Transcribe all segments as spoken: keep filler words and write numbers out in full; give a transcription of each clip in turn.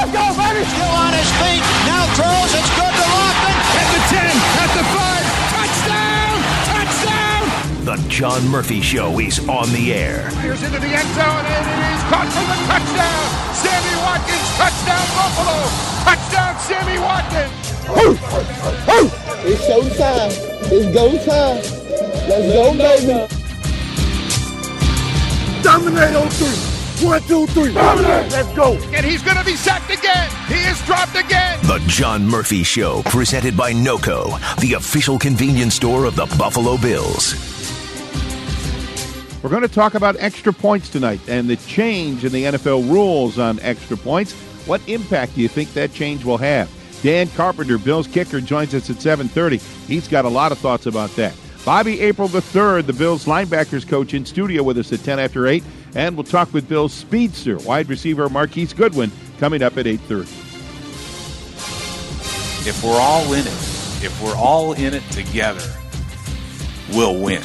Let's go, baby! Still on his feet. Now throws. It's good to Lockman. At the ten, at the five. Touchdown! Touchdown! The John Murphy Show is on the air. Here's into the end zone, and it is caught for the touchdown. Sammy Watkins, touchdown Buffalo. Touchdown Sammy Watkins. It's showtime. It's go time. Let's go, baby. Dominate on three. One, two, three. Dominate. Let's go. And he's going to be sacked again. He is dropped again. The John Murphy Show, presented by NOCO, the official convenience store of the Buffalo Bills. We're going to talk about extra points tonight and the change in the N F L rules on extra points. What impact do you think that change will have? Dan Carpenter, Bills kicker, joins us at seven thirty. He's got a lot of thoughts about that. Bobby April the third, the Bills linebackers coach, in studio with us at ten after eight. And we'll talk with Bills speedster, wide receiver Marquise Goodwin, coming up at eight thirty. If we're all in it, if we're all in it together, we'll win.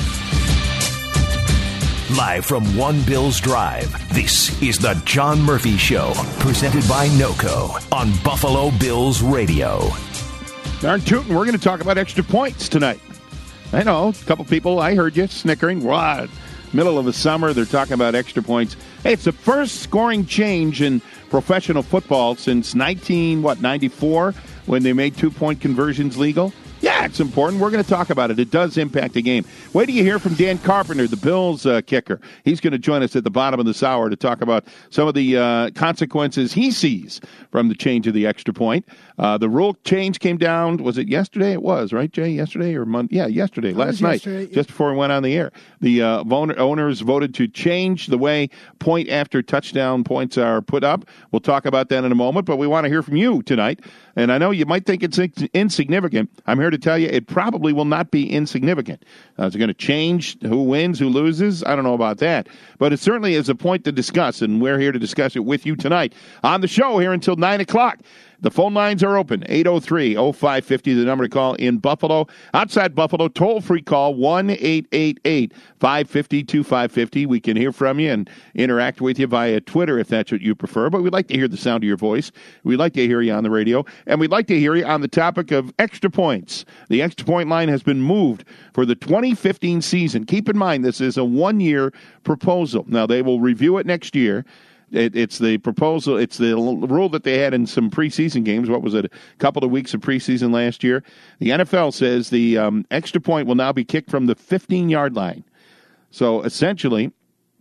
Live from One Bills Drive, this is the John Murphy Show, presented by NOCO on Buffalo Bills Radio. Darn tootin', we're going to talk about extra points tonight. I know, a couple people, I heard you snickering. What? Middle of the summer, they're talking about extra points. Hey, it's the first scoring change in professional football since nineteen, what, ninety-four, when they made two-point conversions legal. Yeah, it's important. We're going to talk about it. It does impact the game. Wait till you hear from Dan Carpenter, the Bills uh, kicker. He's going to join us at the bottom of this hour to talk about some of the uh, consequences he sees from the change of the extra point. Uh, the rule change came down, was it yesterday? It was, right, Jay? Yesterday or Monday? Yeah, yesterday, last night, yesterday, yeah. Just before we went on the air. The uh, owners voted to change the way point after touchdown points are put up. We'll talk about that in a moment, but we want to hear from you tonight. And I know you might think it's insignificant. I'm here to tell you it probably will not be insignificant. Uh, is it going to change who wins, who loses? I don't know about that. But it certainly is a point to discuss, and we're here to discuss it with you tonight on the show here until nine o'clock. The phone lines are open, eight oh three oh five five oh, the number to call in Buffalo. Outside Buffalo, toll-free call, one eight eight eight, five five zero, two five five zero. We can hear from you and interact with you via Twitter if that's what you prefer, but we'd like to hear the sound of your voice. We'd like to hear you on the radio, and we'd like to hear you on the topic of extra points. The extra point line has been moved for the twenty fifteen season. Keep in mind, this is a one-year proposal. Now, they will review it next year. It, it's the proposal, it's the rule that they had in some preseason games. What was it, a couple of weeks of preseason last year? The N F L says the um, extra point will now be kicked from the fifteen-yard line. So essentially,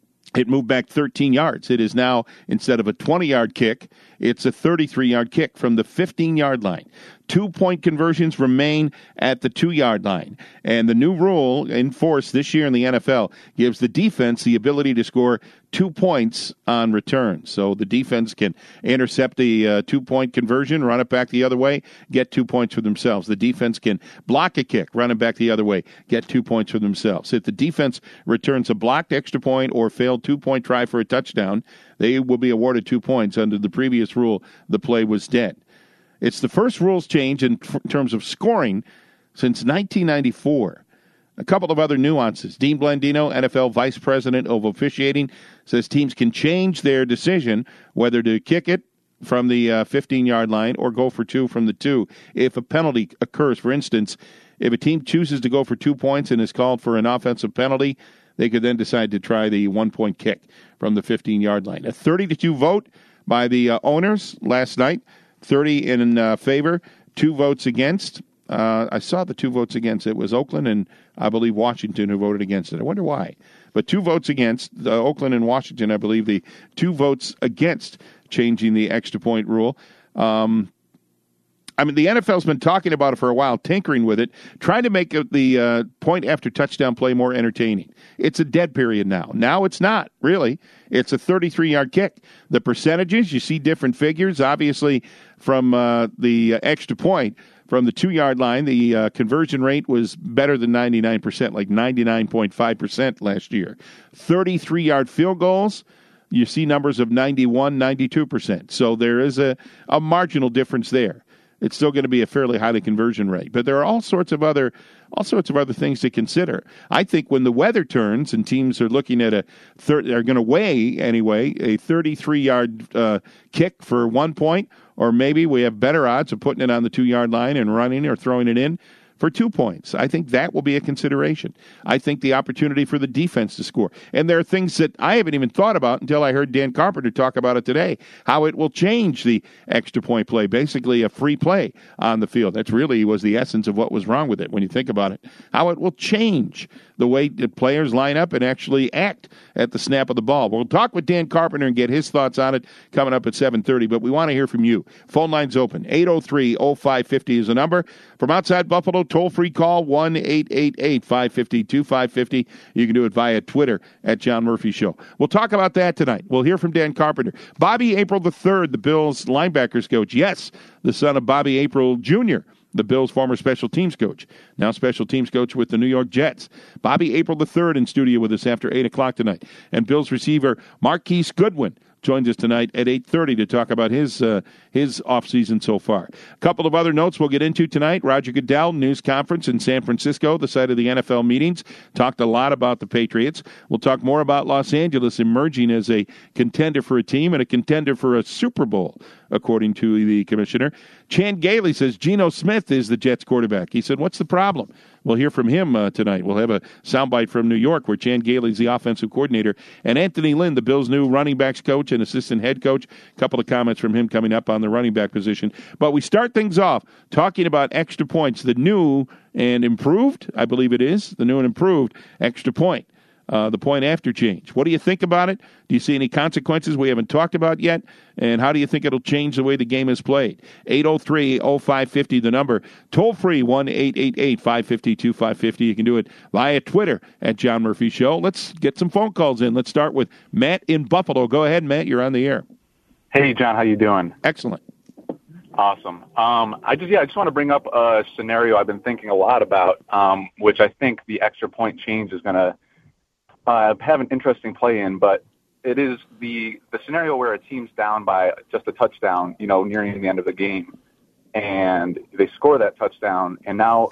it moved back thirteen yards. It is now, instead of a twenty-yard kick, it's a thirty-three-yard kick from the fifteen-yard line. Two-point conversions remain at the two-yard line. And the new rule in force this year in the N F L gives the defense the ability to score two points on return. So the defense can intercept the uh, two-point conversion, run it back the other way, get two points for themselves. The defense can block a kick, run it back the other way, get two points for themselves. If the defense returns a blocked extra point or failed two-point try for a touchdown, they will be awarded two points. Under the previous rule, the play was dead. It's the first rules change in t- terms of scoring since nineteen ninety-four. A couple of other nuances. Dean Blandino, N F L Vice President of Officiating, says teams can change their decision whether to kick it from the uh, fifteen-yard line or go for two from the two if a penalty occurs. For instance, if a team chooses to go for two points and is called for an offensive penalty, they could then decide to try the one-point kick from the fifteen-yard line. A thirty to two vote by the uh, owners last night. thirty in uh, favor, two votes against. Uh, I saw the two votes against. It was Oakland and, I believe, Washington who voted against it. I wonder why. But two votes against. The Oakland and Washington, I believe, the two votes against changing the extra point rule. Um, I mean, the N F L's been talking about it for a while, tinkering with it, trying to make the uh, point after touchdown play more entertaining. It's a dead period now. Now it's not, really. It's a thirty-three-yard kick. The percentages, you see different figures. Obviously, from uh, the uh, extra point, from the two-yard line, the uh, conversion rate was better than ninety-nine percent, like ninety-nine point five percent last year. thirty-three-yard field goals, you see numbers of ninety-one, ninety-two percent. So there is a, a marginal difference there. it's still going to be a fairly high conversion rate. But there are all sorts of other all sorts of other things to consider. I think when the weather turns and teams are looking at a thir- are going to weigh anyway a thirty-three yard uh, kick for one point, or maybe we have better odds of putting it on the two yard line and running or throwing it in for two points. I think that will be a consideration. I think the opportunity for the defense to score. And there are things that I haven't even thought about until I heard Dan Carpenter talk about it today, how it will change the extra point play, basically a free play on the field. That's really was the essence of what was wrong with it when you think about it. How it will change the way that players line up and actually act at the snap of the ball. We'll talk with Dan Carpenter and get his thoughts on it coming up at seven thirty, but we want to hear from you. Phone line's open. eight oh three oh five five oh is the number. From outside Buffalo, toll-free call one eight eight eight, five five zero, two five five zero. You can do it via Twitter at John Murphy Show. We'll talk about that tonight. We'll hear from Dan Carpenter. Bobby April the third, the Bills linebackers coach. Yes, the son of Bobby April Junior, the Bills' former special teams coach, now special teams coach with the New York Jets. Bobby April the third in studio with us after eight o'clock tonight. And Bills receiver Marquise Goodwin joins us tonight at eight thirty to talk about his uh, his offseason so far. A couple of other notes we'll get into tonight. Roger Goodell, news conference in San Francisco, the site of the N F L meetings, talked a lot about the Patriots. We'll talk more about Los Angeles emerging as a contender for a team and a contender for a Super Bowl, according to the commissioner. Chan Gailey says Geno Smith is the Jets quarterback. He said, what's the problem? We'll hear from him uh, tonight. We'll have a soundbite from New York where Chan Gailey's the offensive coordinator. And Anthony Lynn, the Bills' new running backs coach and assistant head coach. A couple of comments from him coming up on the running back position. But we start things off talking about extra points, the new and improved, I believe it is, the new and improved extra point. Uh, the point after change. What do you think about it? Do you see any consequences we haven't talked about yet? And how do you think it'll change the way the game is played? eight oh three oh five five oh, the number. Toll free, one eight eight eight, five five zero, two five five zero. You can do it via Twitter at John Murphy Show. Let's get some phone calls in. Let's start with Matt in Buffalo. Go ahead, Matt. You're on the air. Hey, John. How you doing? Excellent. Awesome. Um, I just, yeah, I just want to bring up a scenario I've been thinking a lot about, um, which I think the extra point change is going to Uh, have an interesting play in, but it is the the scenario where a team's down by just a touchdown, you know, nearing the end of the game, and they score that touchdown, and now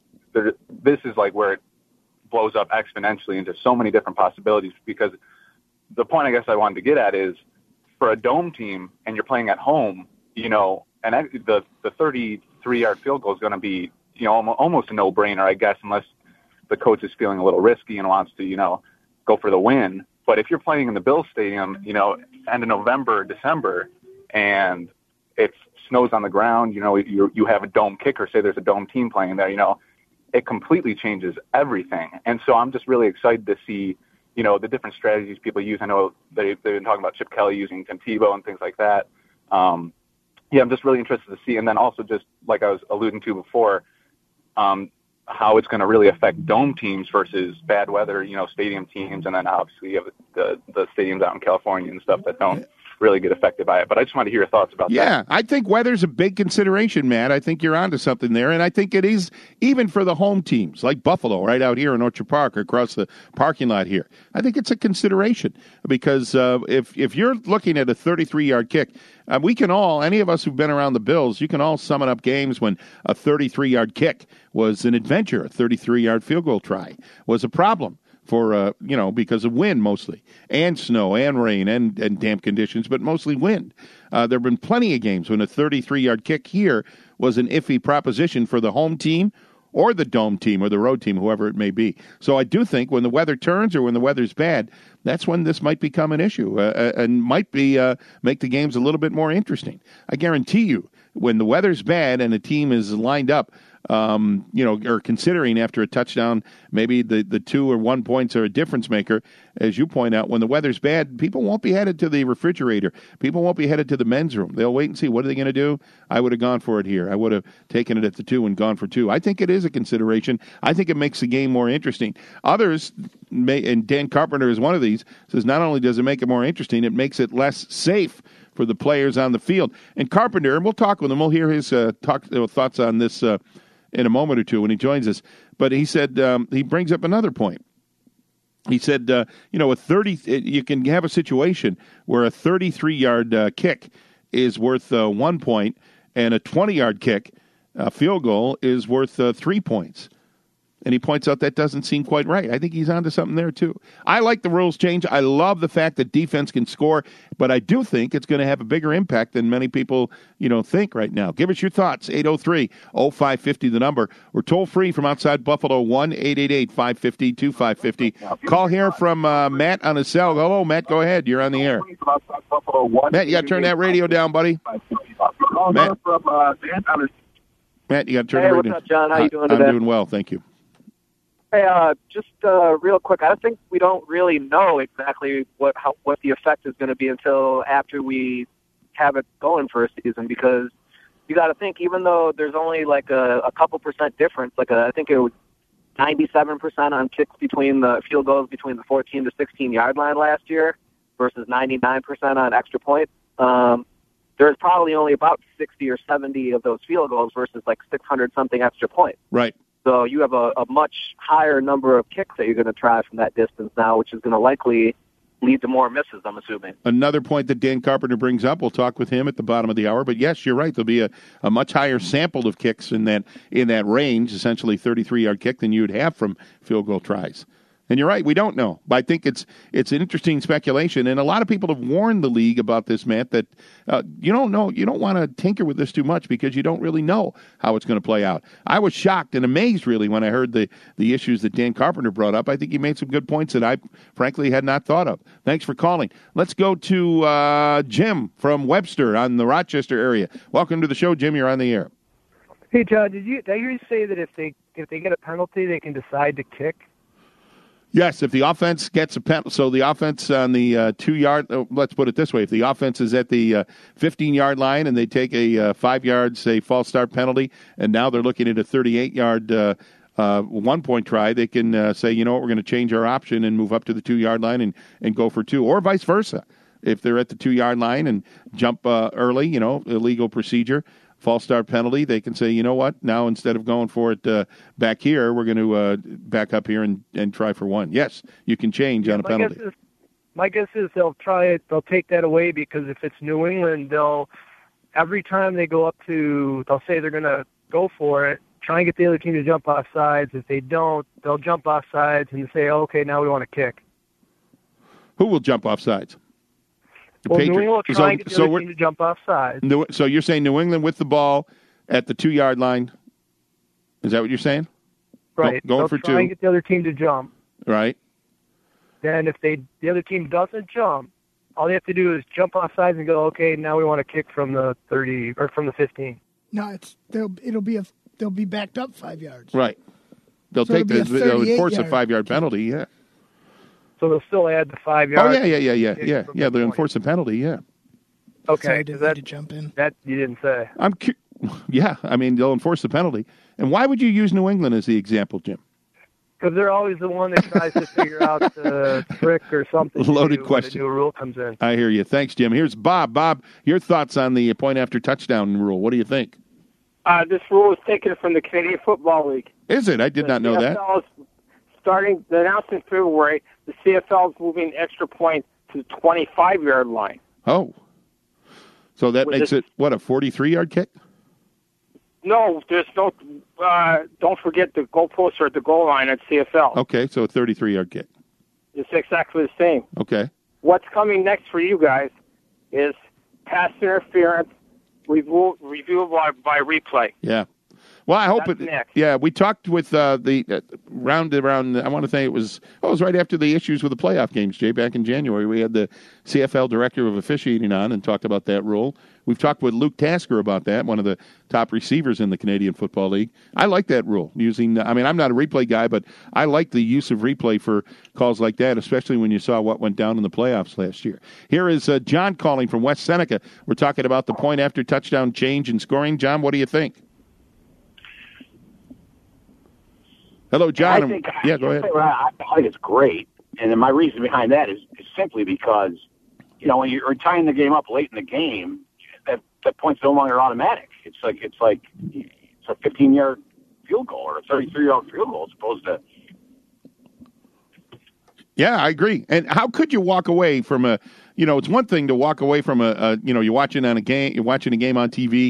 this is like where it blows up exponentially into so many different possibilities, because the point I guess I wanted to get at is for a dome team and you're playing at home, you know, and the the thirty-three yard field goal is going to be, you know, almost a no-brainer, I guess, unless the coach is feeling a little risky and wants to, you know, go for the win. But if you're playing in the Bills Stadium, you know, end of November, December, and it snows on the ground, you know, you you have a dome kicker, say there's a dome team playing there, you know, it completely changes everything. And so I'm just really excited to see, you know, the different strategies people use. I know they, they've been talking about Chip Kelly using Tim Tebow and things like that. Um, yeah, I'm just really interested to see. And then also just like I was alluding to before, um, how it's going to really affect dome teams versus bad weather, you know, stadium teams. And then obviously you have the, the stadiums out in California and stuff that don't really get affected by it. But I just want to hear your thoughts about yeah, that. Yeah, I think weather's a big consideration, Matt. I think you're onto something there. And I think it is even for the home teams like Buffalo right out here in Orchard Park or across the parking lot here. I think it's a consideration because uh, if, if you're looking at a thirty-three yard kick, uh, we can all, any of us who've been around the Bills, you can all summon up games when a thirty-three yard kick was an adventure. A thirty-three yard field goal try was a problem. For, uh, you know, because of wind mostly, and snow, and rain, and, and damp conditions, but mostly wind. Uh, there have been plenty of games when a thirty-three yard kick here was an iffy proposition for the home team or the dome team or the road team, whoever it may be. So I do think when the weather turns or when the weather's bad, that's when this might become an issue uh, and might be uh, make the games a little bit more interesting. I guarantee you, when the weather's bad and a team is lined up, Um, you know, or considering after a touchdown, maybe the, the two or one points are a difference maker. As you point out, when the weather's bad, people won't be headed to the refrigerator. People won't be headed to the men's room. They'll wait and see, what are they going to do? I would have gone for it here. I would have taken it at the two and gone for two. I think it is a consideration. I think it makes the game more interesting. Others, may, and Dan Carpenter is one of these, says not only does it make it more interesting, it makes it less safe for the players on the field. And Carpenter, and we'll talk with him, we'll hear his uh, talk, uh, thoughts on this uh, in a moment or two when he joins us. But he said, um, he brings up another point. He said, uh, you know, a thirty, you can have a situation where a thirty-three yard uh, kick is worth uh, one point, and a twenty-yard kick, a field goal, is worth uh, three points. And he points out that doesn't seem quite right. I think he's onto something there, too. I like the rules change. I love the fact that defense can score, but I do think it's going to have a bigger impact than many people, you know, think right now. Give us your thoughts. eight oh three oh five five oh, the number. We're toll-free from outside Buffalo, one eight eight eight, five five zero, two five five zero. Call here from uh, Matt on his cell. Hello, Matt. Go ahead. You're on the air. Matt, you got to turn that radio down, buddy. Matt, Matt you got to turn hey, the radio down. What's up, John? How you doing today? I'm doing well, thank you. Hey, uh, just uh, real quick, I think we don't really know exactly what how, what the effect is going to be until after we have it going for a season, because you got to think, even though there's only like a, a couple percent difference, like a, I think it was ninety-seven percent on kicks between the field goals between the fourteen to sixteen yard line last year versus ninety-nine percent on extra points. Um, there's probably only about sixty or seventy of those field goals versus like six hundred something extra points. Right. So you have a, a much higher number of kicks that you're going to try from that distance now, which is going to likely lead to more misses, I'm assuming. Another point that Dan Carpenter brings up, we'll talk with him at the bottom of the hour, but yes, you're right. There'll be a, a much higher sample of kicks in that in that range, essentially thirty-three-yard kick, than you would have from field goal tries. And you're right, we don't know. But I think it's it's an interesting speculation, and a lot of people have warned the league about this, Matt, that uh, you don't know, you don't want to tinker with this too much because you don't really know how it's going to play out. I was shocked and amazed, really, when I heard the, the issues that Dan Carpenter brought up. I think he made some good points that I, frankly, had not thought of. Thanks for calling. Let's go to uh, Jim from Webster on the Rochester area. Welcome to the show, Jim. You're on the air. Hey, John, did you did I hear you say that if they if they get a penalty, they can decide to kick? Yes, if the offense gets a penalty, so the offense on the uh, two-yard, uh, let's put it this way, if the offense is at the uh, fifteen-yard line and they take a uh, five-yard, say, false start penalty, and now they're looking at a thirty-eight-yard uh, uh, one-point try, they can uh, say, you know what, we're going to change our option and move up to the two-yard line and, and go for two, or vice versa. If they're at the two-yard line and jump uh, early, you know, illegal procedure, false start penalty, they can say, you know what, now instead of going for it uh, back here, we're going to uh, back up here and, and try for one. Yes, you can change yeah, on a my penalty. Guess is, my guess is they'll try it, they'll take that away, because if it's New England, they'll, every time they go up to, they'll say they're going to go for it, try and get the other team to jump off sides. If they don't, they'll jump off sides and say, oh, okay, now we want to kick. Who will jump off sides? The well, Patriots. New England will try so, and get the so other team to jump off sides. New, so you're saying New England with the ball at the two-yard line? Is that what you're saying? Right. Go, going They'll for try two. and get the other team to jump. Right. Then if they the other team doesn't jump, all they have to do is jump off sides and go, okay, now we want to kick from the thirty or from the fifteen. No, it's they'll it'll be a they'll be backed up five yards. Right. They'll so take the they'll enforce yard. a five-yard penalty. Yeah. So they'll still add the five yards. Oh yeah, yeah, yeah, yeah, yeah, yeah. They'll enforce a penalty. Yeah. Okay. So that to jump in. That you didn't say. I'm. Cu- yeah, I mean they'll enforce the penalty. And why would you use New England as the example, Jim? Because they're always the one that tries to figure out the trick or something. Loaded to question. When a new rule comes in. I hear you. Thanks, Jim. Here's Bob. Bob, your thoughts on the point after touchdown rule? What do you think? Uh, this rule is taken from the Canadian Football League. Is it? I did the not know C F L that. Is starting the announcement in February, the C F L is moving extra point to the twenty-five-yard line. Oh. So that With makes this, it, what, a forty-three-yard kick? No, there's no, uh, don't forget the goalposts are at the goal line at C F L. Okay, so a thirty-three-yard kick. It's exactly the same. Okay. What's coming next for you guys is pass interference, review, review by, by replay. Yeah. Well, I hope That's it. next. Yeah, we talked with uh, the uh, round around. I want to say it was. Oh, it was right after the issues with the playoff games, Jay. Back in January, we had the C F L director of officiating on and talked about that rule. We've talked with Luke Tasker about that, one of the top receivers in the Canadian Football League. I like that rule. Using, I mean, I'm not a replay guy, but I like the use of replay for calls like that, especially when you saw what went down in the playoffs last year. Here is uh, John calling from West Seneca. We're talking about the point after touchdown change in scoring. John, what do you think? Hello, John. I think, yeah, go ahead. I think it's great, and then my reason behind that is, is simply because, you know, when you're tying the game up late in the game, that that point's no longer automatic. It's like it's like it's a fifteen-yard field goal or a thirty-three-yard field goal as opposed to. Yeah, I agree. And how could you walk away from a? You know, it's one thing to walk away from a, a. You know, you're watching on a game. You're watching a game on T V,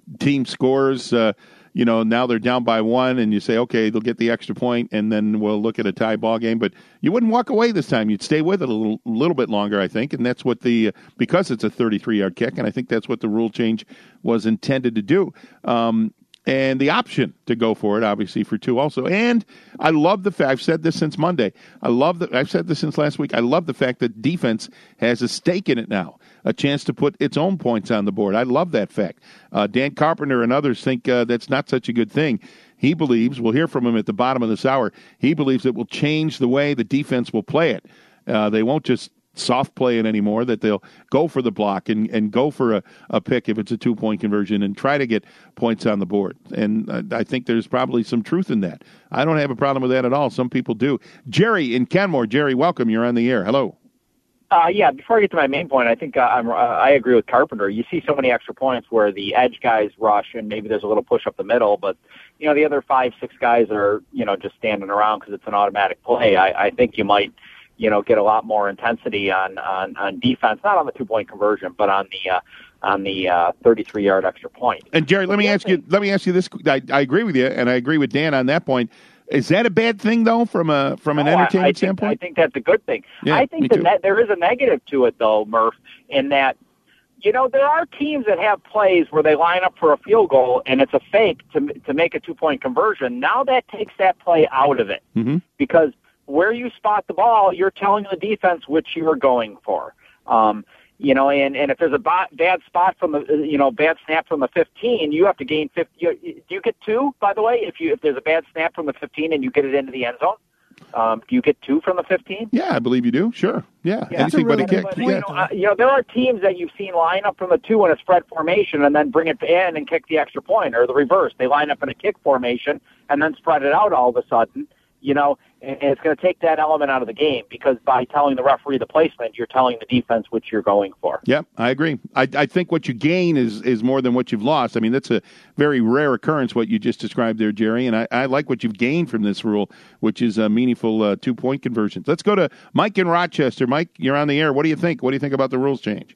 team scores, uh, you know, now they're down by one, and you say, okay, they'll get the extra point, and then we'll look at a tie ball game. But you wouldn't walk away this time. You'd stay with it a little, little bit longer, I think, and that's what the – because it's a thirty-three-yard kick, and I think that's what the rule change was intended to do. Um, and the option to go for it, obviously, for two also. And I love the fact – I've said this since Monday. I love that – I've said this since last week. I love the fact that defense has a stake in it now, a chance to put its own points on the board. I love that fact. Uh, Dan Carpenter and others think uh, that's not such a good thing. He believes, we'll hear from him at the bottom of this hour, he believes it will change the way the defense will play it. Uh, they won't just soft play it anymore, that they'll go for the block and, and go for a, a pick if it's a two-point conversion and try to get points on the board. And uh, I think there's probably some truth in that. I don't have a problem with that at all. Some people do. Jerry in Kenmore. Jerry, welcome. You're on the air. Hello. Uh, yeah, before I get to my main point, I think uh, I'm, uh, I agree with Carpenter. You see so many extra points where the edge guys rush and maybe there's a little push up the middle, but, you know, the other five, six guys are, you know, just standing around because it's an automatic play. I, I think you might, you know, get a lot more intensity on, on, on defense, not on the two-point conversion, but on the uh, on the uh, thirty-three-yard extra point. And, Jerry, let me ask you, let me ask you this. I, I agree with you, and I agree with Dan on that point. Is that a bad thing, though, from a from an no, entertainment I, I think, standpoint? I think that's a good thing. Yeah, I think that ne- there is a negative to it, though, Murph, in that, you know, there are teams that have plays where they line up for a field goal and it's a fake to to make a two-point conversion. Now that takes that play out of it mm-hmm. because where you spot the ball, you're telling the defense which you are going for. Um, you know, and, and if there's a b- bad spot from the, you know, bad snap from the fifteen, you have to gain fifty. You, do you get two, by the way, if you if there's a bad snap from the fifteen and you get it into the end zone? Um, do you get two from the fifteen? Yeah, I believe you do. Sure. Yeah. yeah. Anything but a kick. But, yeah. you, know, uh, you know, there are teams that you've seen line up from the two in a spread formation and then bring it in and kick the extra point, or the reverse. They line up in a kick formation and then spread it out all of a sudden. You know, and it's going to take that element out of the game because by telling the referee the placement, you're telling the defense what you're going for. Yep, I agree. I, I think what you gain is is more than what you've lost. I mean, that's a very rare occurrence, what you just described there, Jerry, and I, I like what you've gained from this rule, which is a meaningful uh, two-point conversions. Let's go to Mike in Rochester. Mike, you're on the air. What do you think? What do you think about the rules change?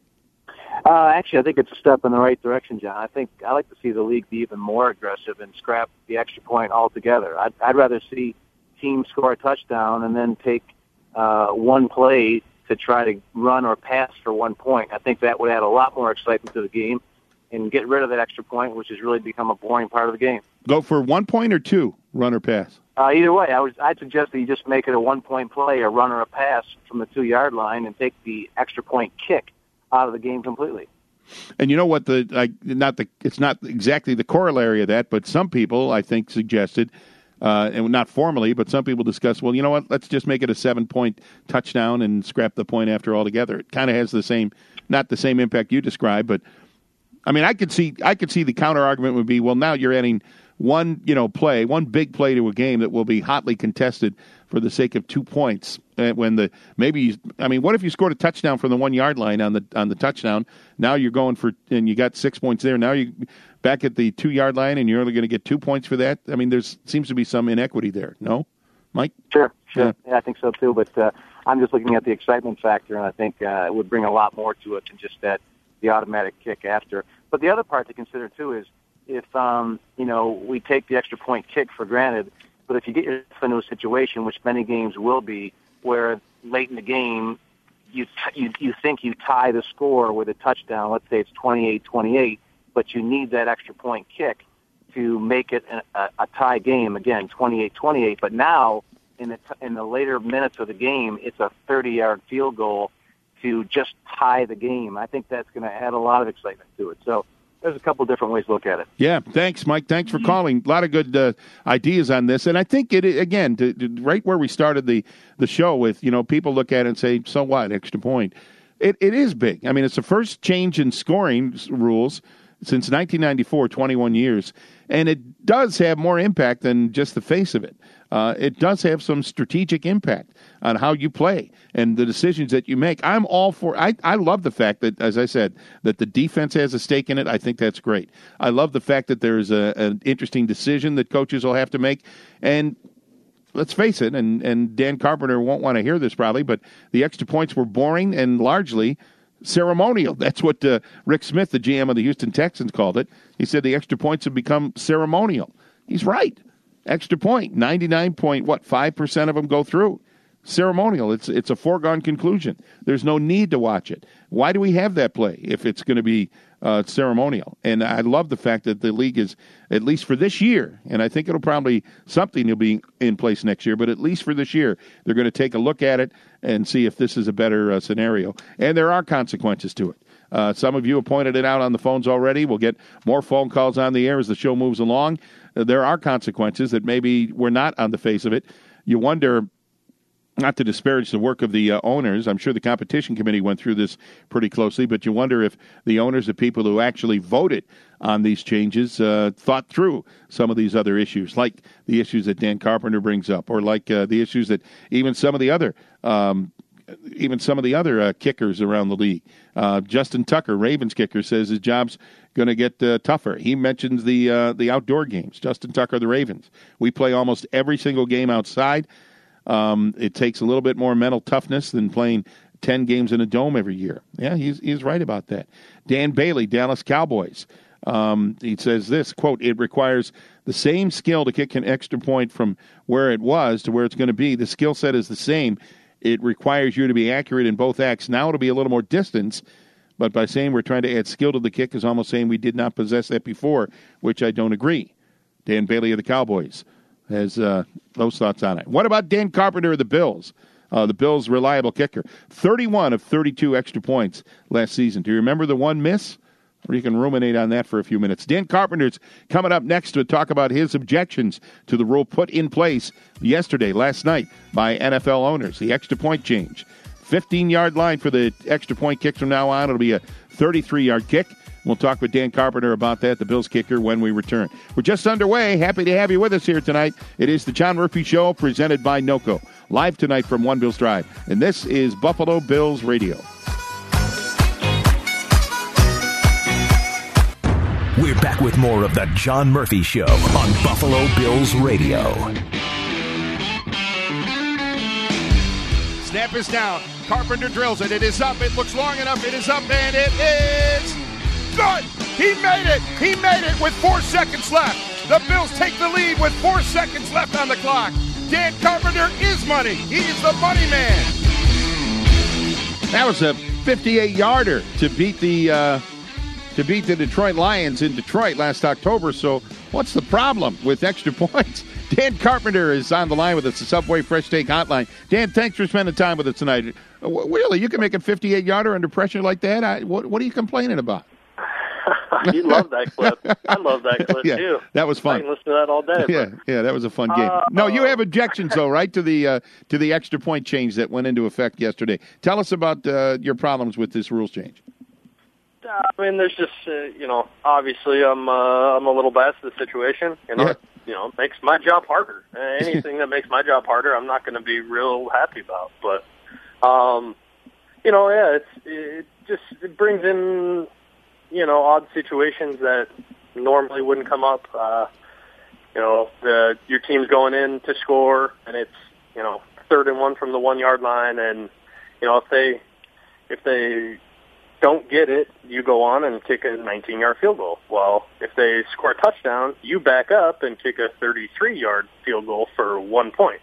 Uh, actually, I think it's a step in the right direction, John. I think I like to see the league be even more aggressive and scrap the extra point altogether. I'd, I'd rather see team score a touchdown and then take uh, one play to try to run or pass for one point. I think that would add a lot more excitement to the game and get rid of that extra point, which has really become a boring part of the game. Go for one point or two, run or pass? Uh, either way, I would, I'd suggest that you just make it a one-point play, a run or a pass from the two-yard line, and take the extra point kick out of the game completely. And you know what? The I, not the it's not exactly the corollary of that, but some people I think suggested. Uh, and not formally, but some people discuss, well, you know what, let's just make it a seven-point touchdown and scrap the point after altogether. It kind of has the same, not the same impact you described, but, I mean, I could see I could see the counter-argument would be, well, now you're adding one, you know, play, one big play to a game that will be hotly contested for the sake of two points. And when the, maybe, I mean, what if you scored a touchdown from the one-yard line on the on the touchdown? Now you're going for, and you got six points there. Now you back at the two-yard line, and you're only going to get two points for that? I mean, there seems to be some inequity there, no? Mike? Sure, sure. Yeah, yeah I think so, too. But uh, I'm just looking at the excitement factor, and I think uh, it would bring a lot more to it than just that, the automatic kick after. But the other part to consider, too, is if, um, you know, we take the extra point kick for granted, but if you get yourself into a situation, which many games will be, where late in the game you t- you, you think you tie the score with a touchdown, let's say it's twenty-eight twenty-eight, but you need that extra point kick to make it a, a tie game, again, twenty-eight twenty-eight. But now, in the, t- in the later minutes of the game, it's a thirty-yard field goal to just tie the game. I think that's going to add a lot of excitement to it. So there's a couple different ways to look at it. Yeah, thanks, Mike. Thanks for calling. A lot of good uh, ideas on this. And I think, it again, to, to, right where we started the, the show with, you know, people look at it and say, so what, extra point. It It is big. I mean, it's the first change in scoring rules since nineteen ninety-four, twenty-one years. And it does have more impact than just the face of it. Uh, it does have some strategic impact on how you play and the decisions that you make. I'm all for I, I love the fact that, as I said, that the defense has a stake in it. I think that's great. I love the fact that there's a, an interesting decision that coaches will have to make. And let's face it, and, and Dan Carpenter won't want to hear this probably, but the extra points were boring and largely ceremonial. That's what uh, Rick Smith, the G M of the Houston Texans, called it. He said the extra points have become ceremonial. He's right. Extra point, ninety-nine point, what, five percent of them go through. Ceremonial. It's it's a foregone conclusion. There's no need to watch it. Why do we have that play if it's going to be uh, ceremonial? And I love the fact that the league is, at least for this year, and I think it'll probably, something will be in place next year, but at least for this year, they're going to take a look at it and see if this is a better uh, scenario. And there are consequences to it. Uh, some of you have pointed it out on the phones already. We'll get more phone calls on the air as the show moves along. Uh, there are consequences that maybe were not on the face of it. You wonder, not to disparage the work of the uh, owners, I'm sure the competition committee went through this pretty closely, but you wonder if the owners, the people who actually voted on these changes, uh, thought through some of these other issues, like the issues that Dan Carpenter brings up, or like uh, the issues that even some of the other um, even some of the other uh, kickers around the league. Uh, Justin Tucker, Ravens kicker, says his job's going to get uh, tougher. He mentions the uh, the outdoor games. Justin Tucker, the Ravens. We play almost every single game outside. Um, it takes a little bit more mental toughness than playing ten games in a dome every year. Yeah, he's he's right about that. Dan Bailey, Dallas Cowboys. Um, he says this, quote, it requires the same skill to kick an extra point from where it was to where it's going to be. The skill set is the same. It requires you to be accurate in both acts. Now it'll be a little more distance, but by saying we're trying to add skill to the kick is almost saying we did not possess that before, which I don't agree. Dan Bailey of the Cowboys has uh, those thoughts on it. What about Dan Carpenter of the Bills? Uh, the Bills' reliable kicker. thirty-one of thirty-two extra points last season. Do you remember the one miss? Or you can ruminate on that for a few minutes. Dan Carpenter's coming up next to talk about his objections to the rule put in place yesterday, last night, by N F L owners, the extra point change. fifteen-yard line for the extra point kicks from now on. It'll be a thirty-three-yard kick. We'll talk with Dan Carpenter about that, the Bills kicker, when we return. We're just underway. Happy to have you with us here tonight. It is the John Murphy Show, presented by NOCO. Live tonight from One Bills Drive. And this is Buffalo Bills Radio. We're back with more of the John Murphy Show on Buffalo Bills Radio. Snap is down. Carpenter drills it. It is up. It looks long enough. It is up, and it is good. He made it. He made it with four seconds left. The Bills take the lead with four seconds left on the clock. Dan Carpenter is money. He is the money man. That was a fifty-eight-yarder to beat the uh, to beat the Detroit Lions in Detroit last October. So what's the problem with extra points? Dan Carpenter is on the line with us, the Subway Fresh Steak Hotline. Dan, thanks for spending time with us tonight. Really, you can make a fifty-eight-yarder under pressure like that? I, what, what are you complaining about? You love that clip. I love that clip, yeah, too. That was fun. I can listen to that all day. Yeah, but... yeah, that was a fun game. Uh, no, you have objections, though, right, to the uh, to the extra point change that went into effect yesterday. Tell us about uh, your problems with this rules change. I mean, there's just, uh, you know, obviously I'm uh, I'm a little biased to the situation. You know, Yeah. it, you know, makes my job harder. Uh, anything that makes my job harder, I'm not going to be real happy about. But, um, you know, yeah, it's it just it brings in, you know, odd situations that normally wouldn't come up. Uh, you know, the your team's going in to score, and it's, you know, third and one from the one yard line, and you know, if they if they don't get it, you go on and kick a nineteen-yard field goal. Well, if they score a touchdown, you back up and kick a thirty-three-yard field goal for one point.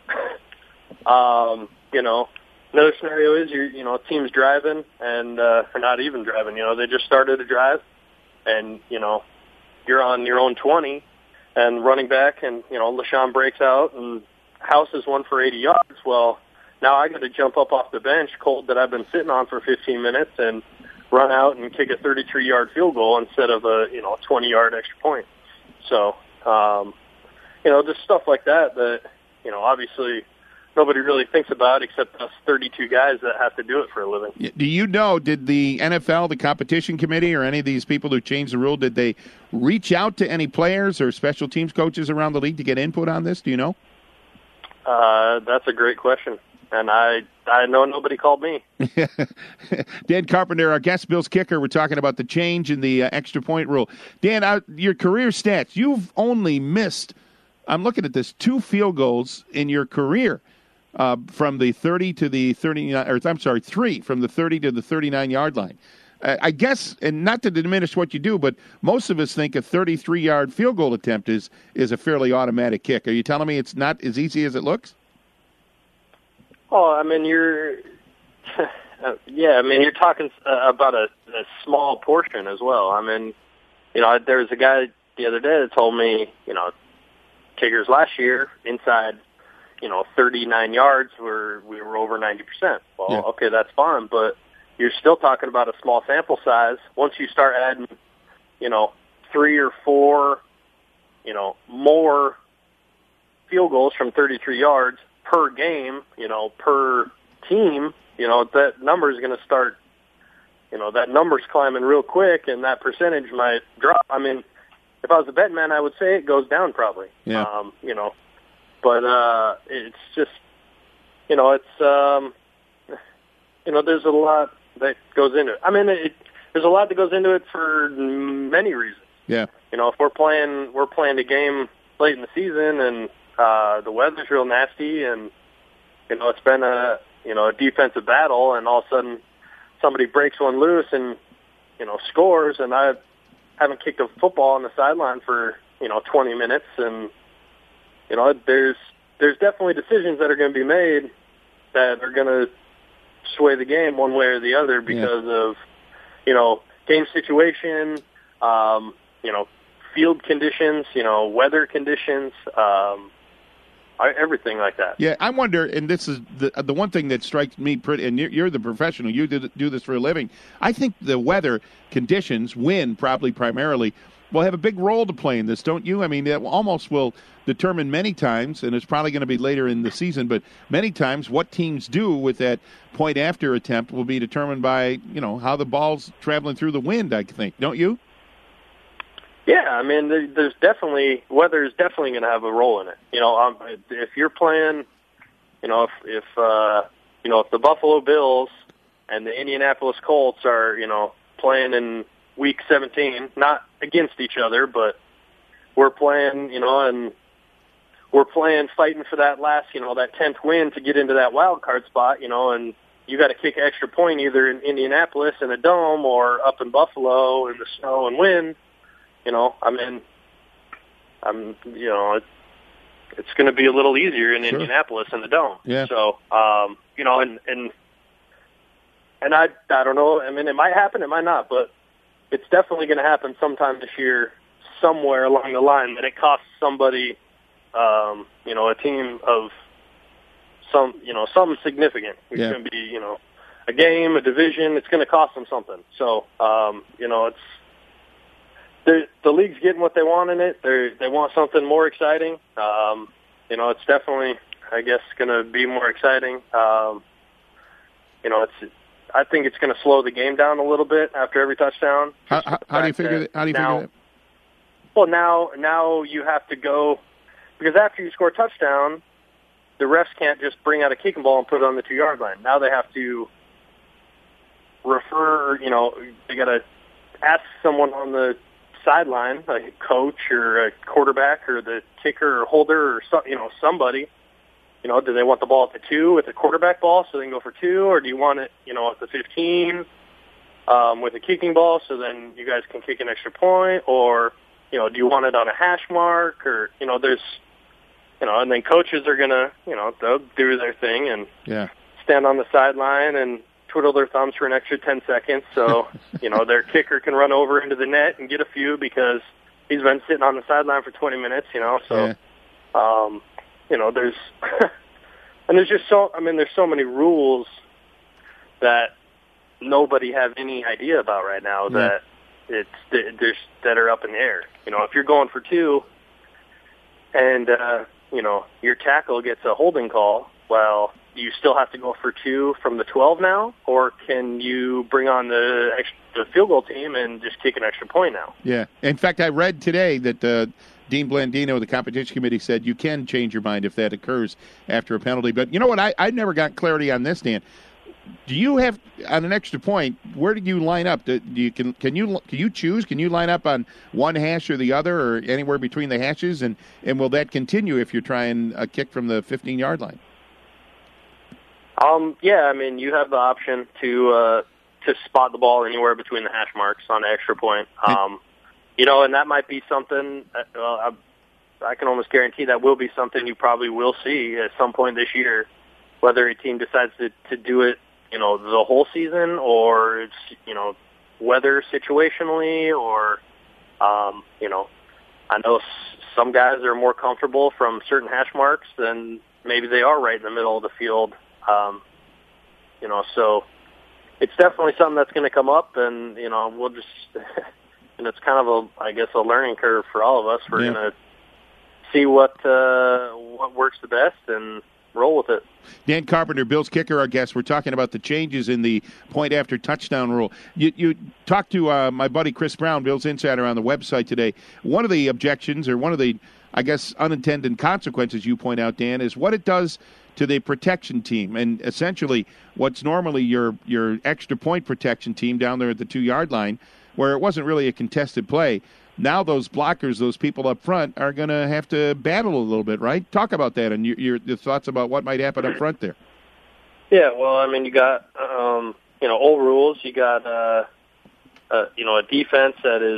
um, you know, another scenario is your, you know, team's driving and uh, or not even driving. You know, they just started a drive, and you know, you're on your own twenty, and running back, and you know, LaShawn breaks out and houses one for eighty yards. Well, now I got to jump up off the bench, cold that I've been sitting on for fifteen minutes, and run out and kick a thirty-three-yard field goal instead of a, you know, twenty-yard extra point. So, um, you know, just stuff like that that, you know, obviously nobody really thinks about except us thirty-two guys that have to do it for a living. Do you know, did the N F L, the competition committee, or any of these people who changed the rule, did they reach out to any players or special teams coaches around the league to get input on this? Do you know? Uh, that's a great question. And I I know nobody called me. Dan Carpenter, our guest Bills kicker. We're talking about the change in the uh, extra point rule. Dan, uh, your career stats, you've only missed, I'm looking at this, two field goals in your career. uh, from the thirty to the thirty-nine, or I'm sorry, three from the thirty to the thirty-nine yard line. Uh, I guess, and not to diminish what you do, but most of us think a thirty-three yard field goal attempt is is a fairly automatic kick. Are you telling me it's not as easy as it looks? Oh, I mean, you're, uh, yeah, I mean, you're talking uh, about a, a small portion as well. I mean, you know, there was a guy the other day that told me, you know, kickers last year inside, you know, thirty-nine yards were we were over ninety percent. Well, yeah. Okay, that's fine, but you're still talking about a small sample size. Once you start adding, you know, three or four, you know, more field goals from thirty-three yards per game, you know, per team, you know, that number is going to start, you know, that number's climbing real quick, and that percentage might drop. I mean, if I was a betting man, I would say it goes down probably. Yeah. Um, you know, but uh, it's just, you know, it's, um, you know, there's a lot that goes into it. I mean, it, there's a lot that goes into it for many reasons. Yeah. You know, if we're playing, we're playing a game late in the season, and uh, the weather's real nasty, and you know, it's been a you know a defensive battle, and all of a sudden somebody breaks one loose and you know scores, and I haven't kicked a football on the sideline for you know twenty minutes, and you know, there's there's definitely decisions that are going to be made that are going to sway the game one way or the other because yeah. of, you know, game situation, um, you know, field conditions, you know, weather conditions, um, everything like that. Yeah, I wonder, and this is the the one thing that strikes me pretty, and you're, you're the professional, you do, do this for a living. I think the weather conditions, wind probably primarily, will have a big role to play in this, don't you? I mean, it almost will determine many times, and it's probably going to be later in the season, but many times what teams do with that point after attempt will be determined by, you know, how the ball's traveling through the wind, I think, don't you? Yeah, I mean, there's definitely, weather is definitely going to have a role in it. You know, um, if you're playing, you know, if, if uh, you know, if the Buffalo Bills and the Indianapolis Colts are, you know, playing in week seventeen, not against each other, but we're playing, you know, and we're playing, fighting for that last, you know, that tenth win to get into that wild card spot, you know, and you got to kick an extra point either in Indianapolis in a dome or up in Buffalo in the snow and wind. You know, I mean, I'm, you know, it, it's going to be a little easier in sure. Indianapolis in the dome. Yeah. So, um, you know, and and and I, I don't know. I mean, it might happen, it might not, but it's definitely going to happen sometime this year, somewhere along the line, that it costs somebody, um, you know, a team of some, you know, something significant. It's yeah. going to be, you know, a game, a division. It's going to cost them something. So, um, you know, it's. The, the league's getting what they want in it. They they want something more exciting. Um, you know, it's definitely, I guess, going to be more exciting. Um, you know, it's. I think it's going to slow the game down a little bit after every touchdown. How, how, how do you figure that? How do you now, figure that? Well, now now you have to go because after you score a touchdown, the refs can't just bring out a kicking ball and put it on the two yard line. Now they have to refer. You know, they got to ask someone on the sideline, like a coach or a quarterback or the kicker or holder or some, you know, somebody, you know, do they want the ball at the two with a quarterback ball so they can go for two, or do you want it, you know, at the fifteen um, with a kicking ball so then you guys can kick an extra point, or, you know, do you want it on a hash mark, or, you know, there's, you know, and then coaches are going to, you know, they'll do their thing and yeah. stand on the sideline and twiddle their thumbs for an extra ten seconds so, you know, their kicker can run over into the net and get a few because he's been sitting on the sideline for twenty minutes, you know. So, yeah. um, you know, there's – and there's just so – I mean, there's so many rules that nobody have any idea about right now yeah. that it's there's that are up in the air. You know, if you're going for two and, uh, you know, your tackle gets a holding call, well – do you still have to go for two from the twelve now, or can you bring on the extra, the field goal team and just kick an extra point now? Yeah. In fact, I read today that uh, Dean Blandino of the competition committee said you can change your mind if that occurs after a penalty. But you know what? I, I never got clarity on this, Dan. Do you have, on an extra point, where do you line up? Do, do you can can you can you choose? Can you line up on one hash or the other, or anywhere between the hashes? And, and will that continue if you're trying a kick from the fifteen-yard line? Um, yeah, I mean, you have the option to uh, to spot the ball anywhere between the hash marks on the extra point. Um, you know, and that might be something, uh, I, I can almost guarantee that will be something you probably will see at some point this year, whether a team decides to, to do it, you know, the whole season or it's, you know, weather situationally or, um, you know, I know s- some guys are more comfortable from certain hash marks than maybe they are right in the middle of the field. Um, you know, so it's definitely something that's going to come up, and you know, we'll just, and it's kind of a, I guess, a learning curve for all of us. We're Yeah. going to see what uh, what works the best and roll with it. Dan Carpenter, Bills kicker, our guest. We're talking about the changes in the point after touchdown rule. You, you talked to uh, my buddy Chris Brown, Bills Insider, on the website today. One of the objections, or one of the, I guess, unintended consequences you point out, Dan, is what it does to the protection team, and essentially what's normally your your extra point protection team down there at the two-yard line, where it wasn't really a contested play. Now those blockers, those people up front, are going to have to battle a little bit, right? Talk about that and your, your, your thoughts about what might happen up front there. Yeah, well, I mean, you got, um, you know, old rules. You got, uh, uh, you know, a defense that is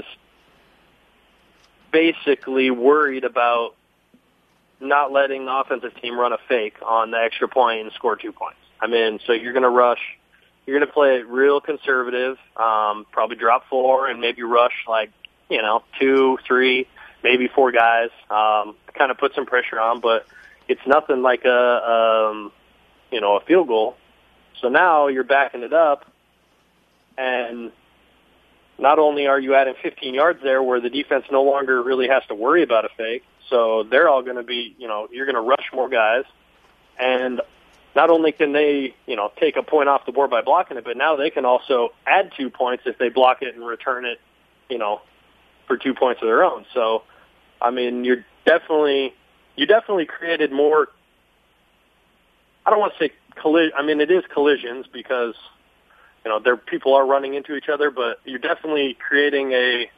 basically worried about not letting the offensive team run a fake on the extra point and score two points. I mean, so you're going to rush, you're going to play it real conservative, um, probably drop four and maybe rush like, you know, two, three, maybe four guys, um, kind of put some pressure on, but it's nothing like a, um, you know, a field goal. So now you're backing it up, and not only are you adding fifteen yards there where the defense no longer really has to worry about a fake, so they're all going to be, you know, you're going to rush more guys, and not only can they, you know, take a point off the board by blocking it, but now they can also add two points if they block it and return it, you know, for two points of their own. So, I mean, you're definitely, you definitely created more, I don't want to say collision, I mean, it is collisions because, you know, there people are running into each other, but you're definitely creating a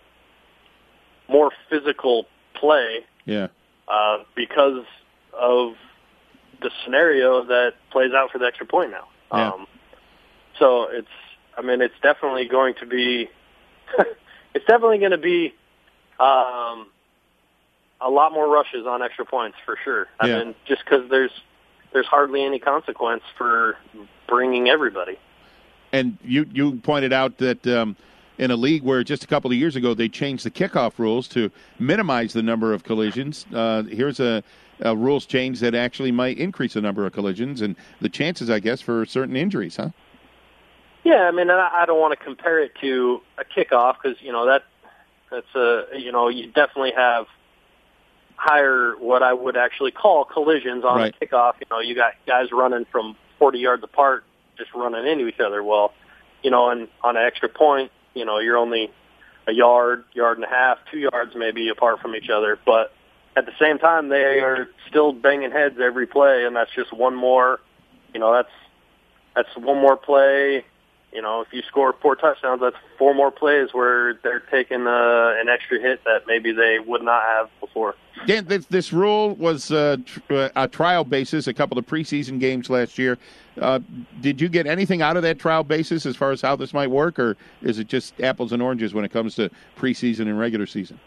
more physical play. Yeah. Uh, because of the scenario that plays out for the extra point now. Yeah. Um, so it's, I mean, it's definitely going to be, it's definitely going to be um, a lot more rushes on extra points for sure. I Yeah. mean, just because there's there's hardly any consequence for bringing everybody. And you, you pointed out that um, in a league where just a couple of years ago they changed the kickoff rules to minimize the number of collisions, uh, here's a, a rules change that actually might increase the number of collisions and the chances, I guess, for certain injuries, huh? Yeah, I mean, I don't want to compare it to a kickoff because, you know, that that's a, you know, you definitely have higher what I would actually call collisions on Right. a kickoff. You know, you got guys running from forty yards apart, just running into each other. Well, you know, and on an extra point, you know, you're only a yard, yard and a half, two yards maybe apart from each other. But at the same time, they are still banging heads every play, and that's just one more, you know, that's that's one more play. You know, if you score four touchdowns, that's four more plays where they're taking uh, an extra hit that maybe they would not have before. Dan, this, this rule was uh, tr- a trial basis, a couple of preseason games last year. Uh, did you get anything out of that trial basis as far as how this might work, or is it just apples and oranges when it comes to preseason and regular season?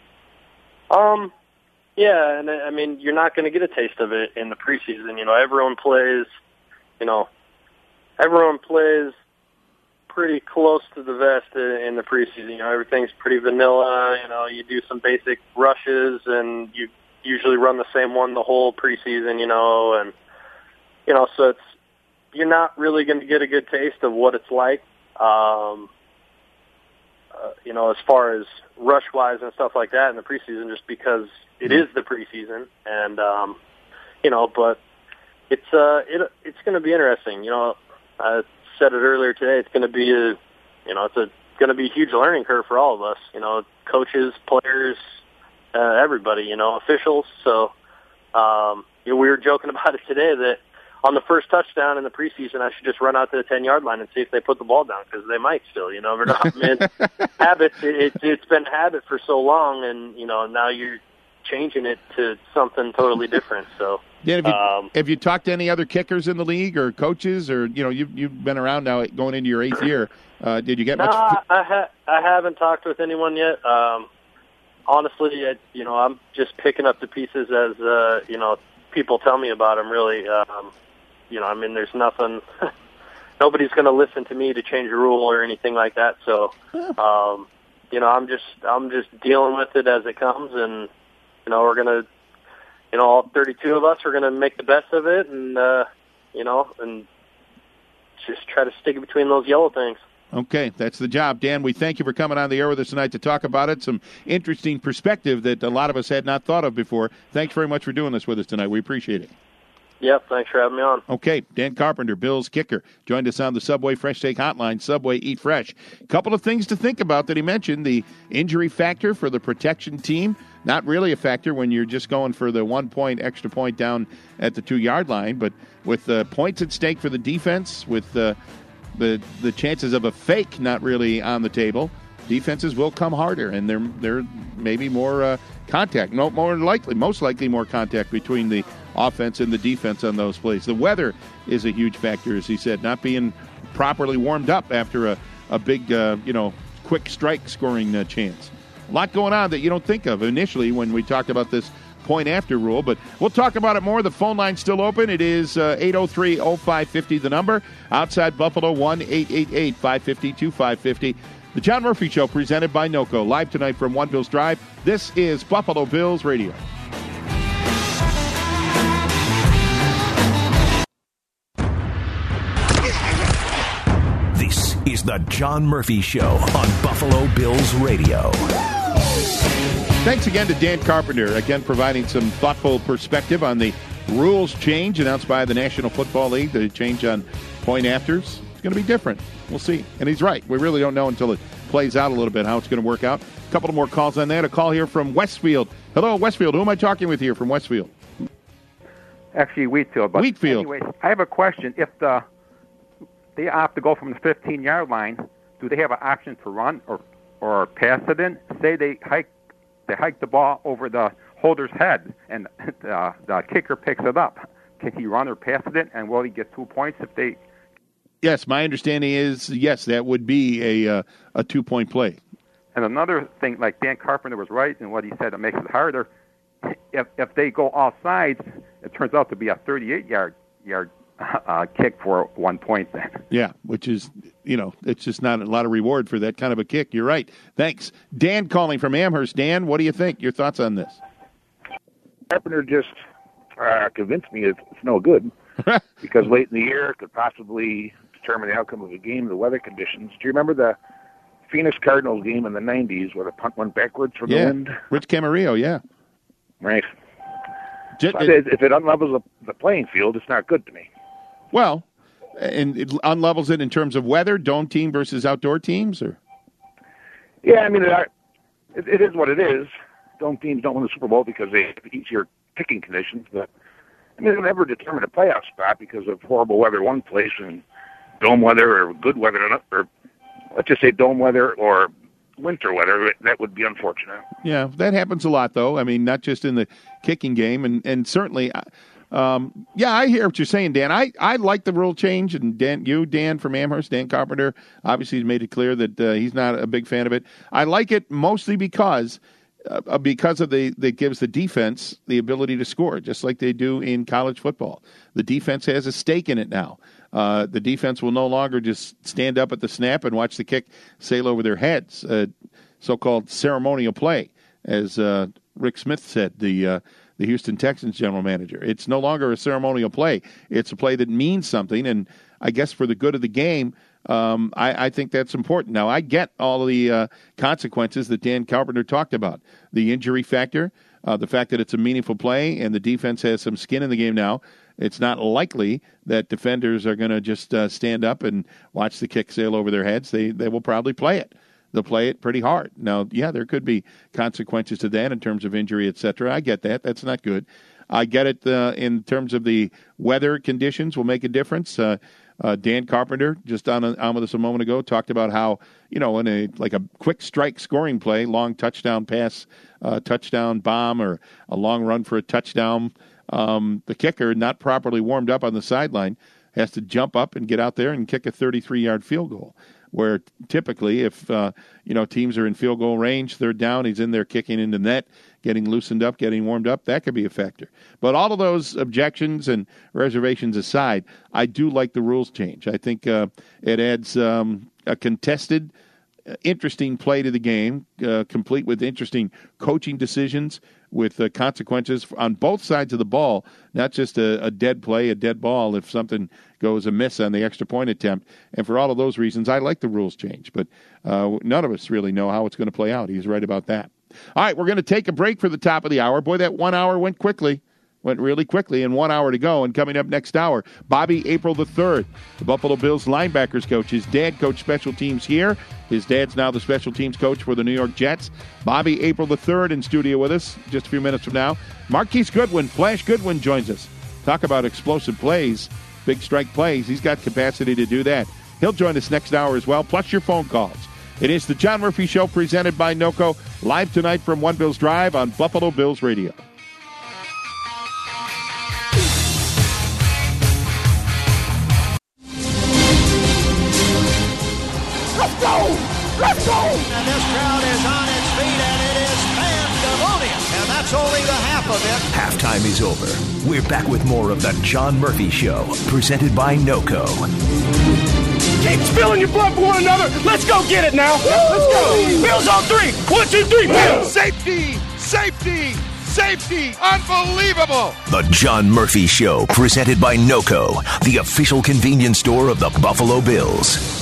Um, yeah, and I mean, you're not going to get a taste of it in the preseason. You know, everyone plays, you know, everyone plays pretty close to the vest in the preseason. You know, everything's pretty vanilla. You know, you do some basic rushes, and you usually run the same one the whole preseason. You know, and you know, so it's you're not really going to get a good taste of what it's like. Um, uh, you know, as far as rush wise and stuff like that in the preseason, just because it is the preseason, and um, you know, but it's uh, it it's going to be interesting. You know, I said it earlier today. It's going to be a, you know, it's a going to be a huge learning curve for all of us. You know, coaches, players, uh, everybody. You know, officials. So, um, you know, we were joking about it today that on the first touchdown in the preseason, I should just run out to the ten-yard line and see if they put the ball down because they might still. You know, but I mean, habits. It, it, it's been habit for so long, and you know, now you're changing it to something totally different. So, Dan, have you, um, have you talked to any other kickers in the league or coaches, or you know, you've you've been around now going into your eighth year? Uh, did you get no, much? I, I, ha- I haven't talked with anyone yet. Um, honestly, I, you know, I'm just picking up the pieces as uh, you know, people tell me about them. Really, um, you know, I mean, there's nothing. Nobody's going to listen to me to change a rule or anything like that. So, um, you know, I'm just I'm just dealing with it as it comes, and you know, we're gonna, you know, all thirty-two of us are gonna make the best of it, and uh, you know, and just try to stick between those yellow things. Okay, that's the job. Dan, we thank you for coming on the air with us tonight to talk about it. Some interesting perspective that a lot of us had not thought of before. Thanks very much for doing this with us tonight. We appreciate it. Yep, thanks for having me on. Okay, Dan Carpenter, Bills kicker, joined us on the Subway Fresh Steak Hotline, Subway Eat Fresh. A couple of things to think about that he mentioned. The injury factor for the protection team, not really a factor when you're just going for the one-point extra point down at the two-yard line, but with the points at stake for the defense, with the, the, the chances of a fake not really on the table, defenses will come harder, and there there may be more uh, contact. No, more likely, most likely more contact between the offense and the defense on those plays. The weather is a huge factor, as he said, not being properly warmed up after a, a big, uh, you know, quick strike scoring uh, chance. A lot going on that you don't think of initially when we talked about this point after rule, but we'll talk about it more. The phone line's still open. It is uh, eight oh three oh five fifty, the number. Outside Buffalo, one eight eight eight five five zero two five five zero. The John Murphy Show, presented by NOCO. Live tonight from One Bills Drive. This is Buffalo Bills Radio. This is the John Murphy Show on Buffalo Bills Radio. Thanks again to Dan Carpenter, again providing some thoughtful perspective on the rules change announced by the National Football League, the change on point afters. It's going to be different. We'll see. And he's right. We really don't know until it plays out a little bit how it's going to work out. A couple of more calls on that. A call here from Westfield. Hello, Westfield. Who am I talking with here from Westfield? Actually, Wheatfield. But Wheatfield. Anyways, I have a question. If the they have to go from the fifteen-yard line, do they have an option to run or or pass it in? Say they hike they hike the ball over the holder's head, and uh, the kicker picks it up. Can he run or pass it in, and will he get two points if they? Yes, my understanding is yes, that would be a uh, a two-point play. And another thing, like Dan Carpenter was right in what he said, it makes it harder. If if they go all sides, it turns out to be a thirty-eight yard yard uh, kick for one point then. Yeah, which is, you know, it's just not a lot of reward for that kind of a kick. You're right. Thanks. Dan calling from Amherst. Dan, what do you think? Your thoughts on this? Carpenter just uh, convinced me it's, it's no good because late in the year it could possibly determine the outcome of a game, the weather conditions. Do you remember the Phoenix Cardinals game in the nineties where the punt went backwards from yeah. the wind? Rich Camarillo, yeah. Right. Just, so it, if it unlevels the, the playing field, it's not good to me. Well, and it unlevels it in terms of weather, dome team versus outdoor teams, or? Yeah, I mean, it, it, it is what it is. Dome teams don't win the Super Bowl because they have easier kicking conditions, but I mean, they'll never determine a playoff spot because of horrible weather one place and dome weather or good weather, or let's just say dome weather or winter weather. That would be unfortunate. Yeah, that happens a lot, though. I mean, not just in the kicking game, and, and certainly, um, yeah, I hear what you're saying, Dan. I, I like the rule change, and Dan, you, Dan from Amherst, Dan Carpenter, obviously has made it clear that uh, he's not a big fan of it. I like it mostly because uh, because of the that gives the defense the ability to score, just like they do in college football. The defense has a stake in it now. Uh, the defense will no longer just stand up at the snap and watch the kick sail over their heads, uh, so-called ceremonial play, as uh, Rick Smith said, the uh, the Houston Texans general manager. It's no longer a ceremonial play. It's a play that means something, and I guess for the good of the game, um, I, I think that's important. Now, I get all the uh, consequences that Dan Carpenter talked about, the injury factor, uh, the fact that it's a meaningful play, and the defense has some skin in the game now. It's not likely that defenders are going to just uh, stand up and watch the kick sail over their heads. They they will probably play it. They'll play it pretty hard. Now, yeah, there could be consequences to that in terms of injury, et cetera. I get that. That's not good. I get it uh, in terms of the weather conditions will make a difference. Uh, Uh, Dan Carpenter, just on, on with us a moment ago, talked about how, you know, in a like a quick strike scoring play, long touchdown pass, uh, touchdown bomb, or a long run for a touchdown, um, the kicker, not properly warmed up on the sideline, has to jump up and get out there and kick a thirty-three-yard field goal. Where typically, if uh, you know teams are in field goal range, third down, he's in there kicking into net, getting loosened up, getting warmed up. That could be a factor. But all of those objections and reservations aside, I do like the rules change. I think uh, it adds um, a contested, uh, interesting play to the game, uh, complete with interesting coaching decisions, with uh, consequences on both sides of the ball, not just a, a dead play, a dead ball if something goes amiss on the extra point attempt. And for all of those reasons, I like the rules change. But uh, none of us really know how it's going to play out. He's right about that. All right, we're going to take a break for the top of the hour. Boy, that one hour went quickly. Went really quickly, and one hour to go. And coming up next hour, Bobby April the third, the Buffalo Bills linebackers coach. His dad coached special teams here. His dad's now the special teams coach for the New York Jets. Bobby April the third in studio with us just a few minutes from now. Marquise Goodwin, Flash Goodwin joins us. Talk about explosive plays, big strike plays. He's got capacity to do that. He'll join us next hour as well, plus your phone calls. It is the John Murphy Show presented by NOCO, live tonight from One Bills Drive on Buffalo Bills Radio. Let's go! Let's go! And this crowd is on its feet, and it is pandemonium. And that's only the half of it. Halftime is over. We're back with more of the John Murphy Show, presented by NOCO. Keep spilling your blood for one another. Let's go get it now. Let's go. Bills on three. One, two, three. Bills. Safety! Safety! Safety! Unbelievable! The John Murphy Show, presented by NOCO, the official convenience store of the Buffalo Bills.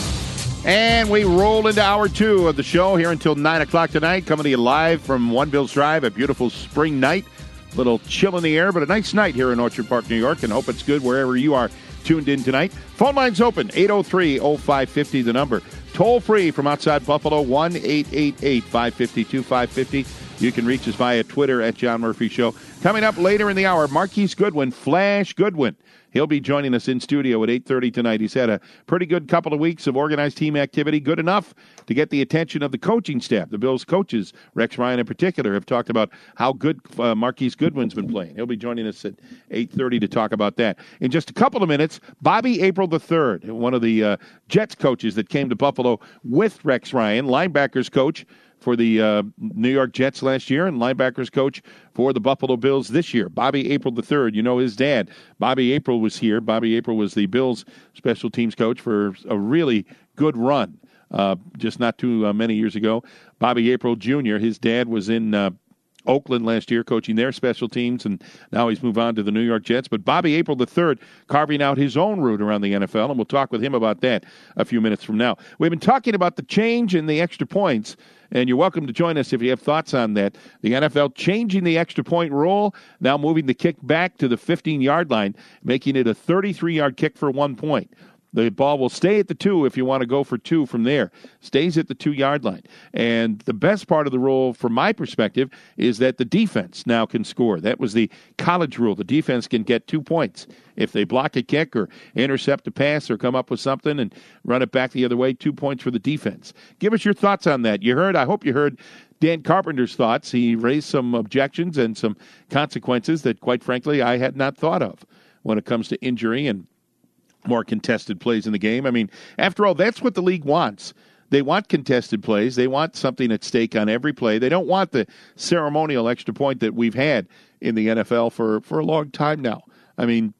And we roll into hour two of the show here until nine o'clock tonight, coming to you live from One Bills Drive, a beautiful spring night. A little chill in the air, but a nice night here in Orchard Park, New York, and hope it's good wherever you are tuned in tonight. Phone lines open, eight oh three oh five five oh, the number. Toll free from outside Buffalo, one eight eight eight, five five zero, two five five zero. You can reach us via Twitter at John Murphy Show. Coming up later in the hour, Marquise Goodwin, Flash Goodwin. He'll be joining us in studio at eight thirty tonight. He's had a pretty good couple of weeks of organized team activity, good enough to get the attention of the coaching staff. The Bills coaches, Rex Ryan in particular, have talked about how good uh, Marquise Goodwin's been playing. He'll be joining us at eight thirty to talk about that. In just a couple of minutes, Bobby April the third, one of the uh, Jets coaches that came to Buffalo with Rex Ryan, linebackers coach for the uh, New York Jets last year and linebackers coach for the Buffalo Bills this year. Bobby April the third, you know his dad. Bobby April was here. Bobby April was the Bills special teams coach for a really good run uh, just not too uh, many years ago. Bobby April Junior, his dad was in uh, Oakland last year coaching their special teams, and now he's moved on to the New York Jets. But Bobby April the third carving out his own route around the N F L, and we'll talk with him about that a few minutes from now. We've been talking about the change in the extra points, and you're welcome to join us if you have thoughts on that. The N F L changing the extra point rule, now moving the kick back to the fifteen-yard line, making it a thirty-three-yard kick for one point. The ball will stay at the two if you want to go for two from there. Stays at the two-yard line. And the best part of the rule, from my perspective, is that the defense now can score. That was the college rule. The defense can get two points. If they block a kick or intercept a pass or come up with something and run it back the other way, two points for the defense. Give us your thoughts on that. You heard, I hope you heard Dan Carpenter's thoughts. He raised some objections and some consequences that, quite frankly, I had not thought of when it comes to injury and more contested plays in the game. I mean, after all, that's what the league wants. They want contested plays. They want something at stake on every play. They don't want the ceremonial extra point that we've had in the N F L for, for a long time now. I mean,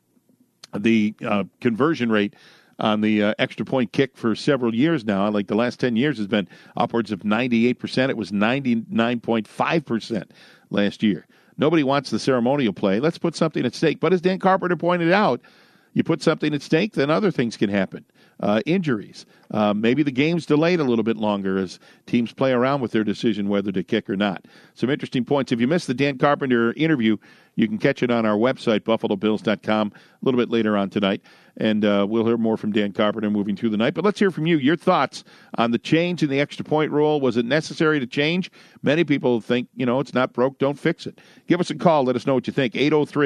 the uh, conversion rate on the uh, extra point kick for several years now, like the last ten years, has been upwards of ninety-eight percent. It was ninety-nine point five percent last year. Nobody wants the ceremonial play. Let's put something at stake. But as Dan Carpenter pointed out, you put something at stake, then other things can happen. Uh, injuries. Uh, maybe the game's delayed a little bit longer as teams play around with their decision whether to kick or not. Some interesting points. If you missed the Dan Carpenter interview, you can catch it on our website, buffalo bills dot com, a little bit later on tonight. And uh, we'll hear more from Dan Carpenter moving through the night. But let's hear from you. Your thoughts on the change in the extra point rule. Was it necessary to change? Many people think, you know, it's not broke, don't fix it. Give us a call. Let us know what you think. eight oh three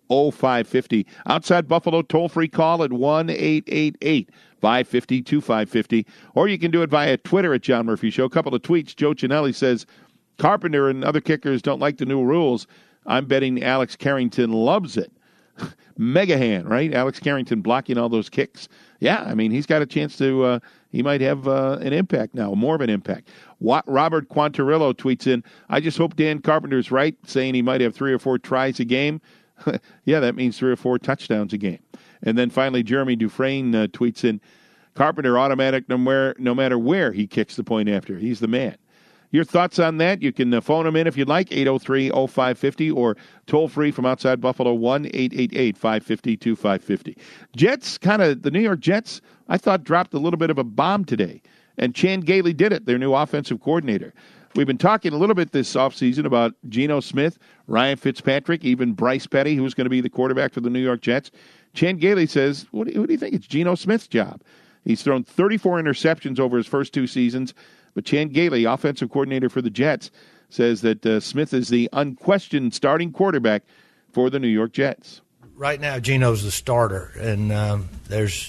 oh five five oh. Outside Buffalo, toll-free call at one eight eight eight, five five zero, two five five zero. Or you can do it via Twitter at John Murphy Show. A couple of tweets. Joe Chinelli says, Carpenter and other kickers don't like the new rules. I'm betting Alex Carrington loves it. Mega hand, right? Alex Carrington blocking all those kicks. Yeah, I mean, he's got a chance to, uh, he might have uh, an impact now, more of an impact. What, Robert Quantarillo tweets in, I just hope Dan Carpenter's right, saying he might have three or four tries a game. Yeah, that means three or four touchdowns a game. And then finally, Jeremy Dufresne uh, tweets in, Carpenter automatic no matter, no matter where he kicks the point after. He's the man. Your thoughts on that? You can uh, phone them in if you'd like, eight oh three, oh five five oh, or toll-free from outside Buffalo, one eight eight eight, five five zero, two five five oh. Jets, kind of, the New York Jets, I thought dropped a little bit of a bomb today, and Chan Gailey did it, their new offensive coordinator. We've been talking a little bit this offseason about Geno Smith, Ryan Fitzpatrick, even Bryce Petty, who's going to be the quarterback for the New York Jets. Chan Gailey says, what do, you, what do you think? It's Geno Smith's job. He's thrown thirty-four interceptions over his first two seasons. But Chan Gailey, offensive coordinator for the Jets, says that uh, Smith is the unquestioned starting quarterback for the New York Jets. Right now, Geno's the starter, and um, there's,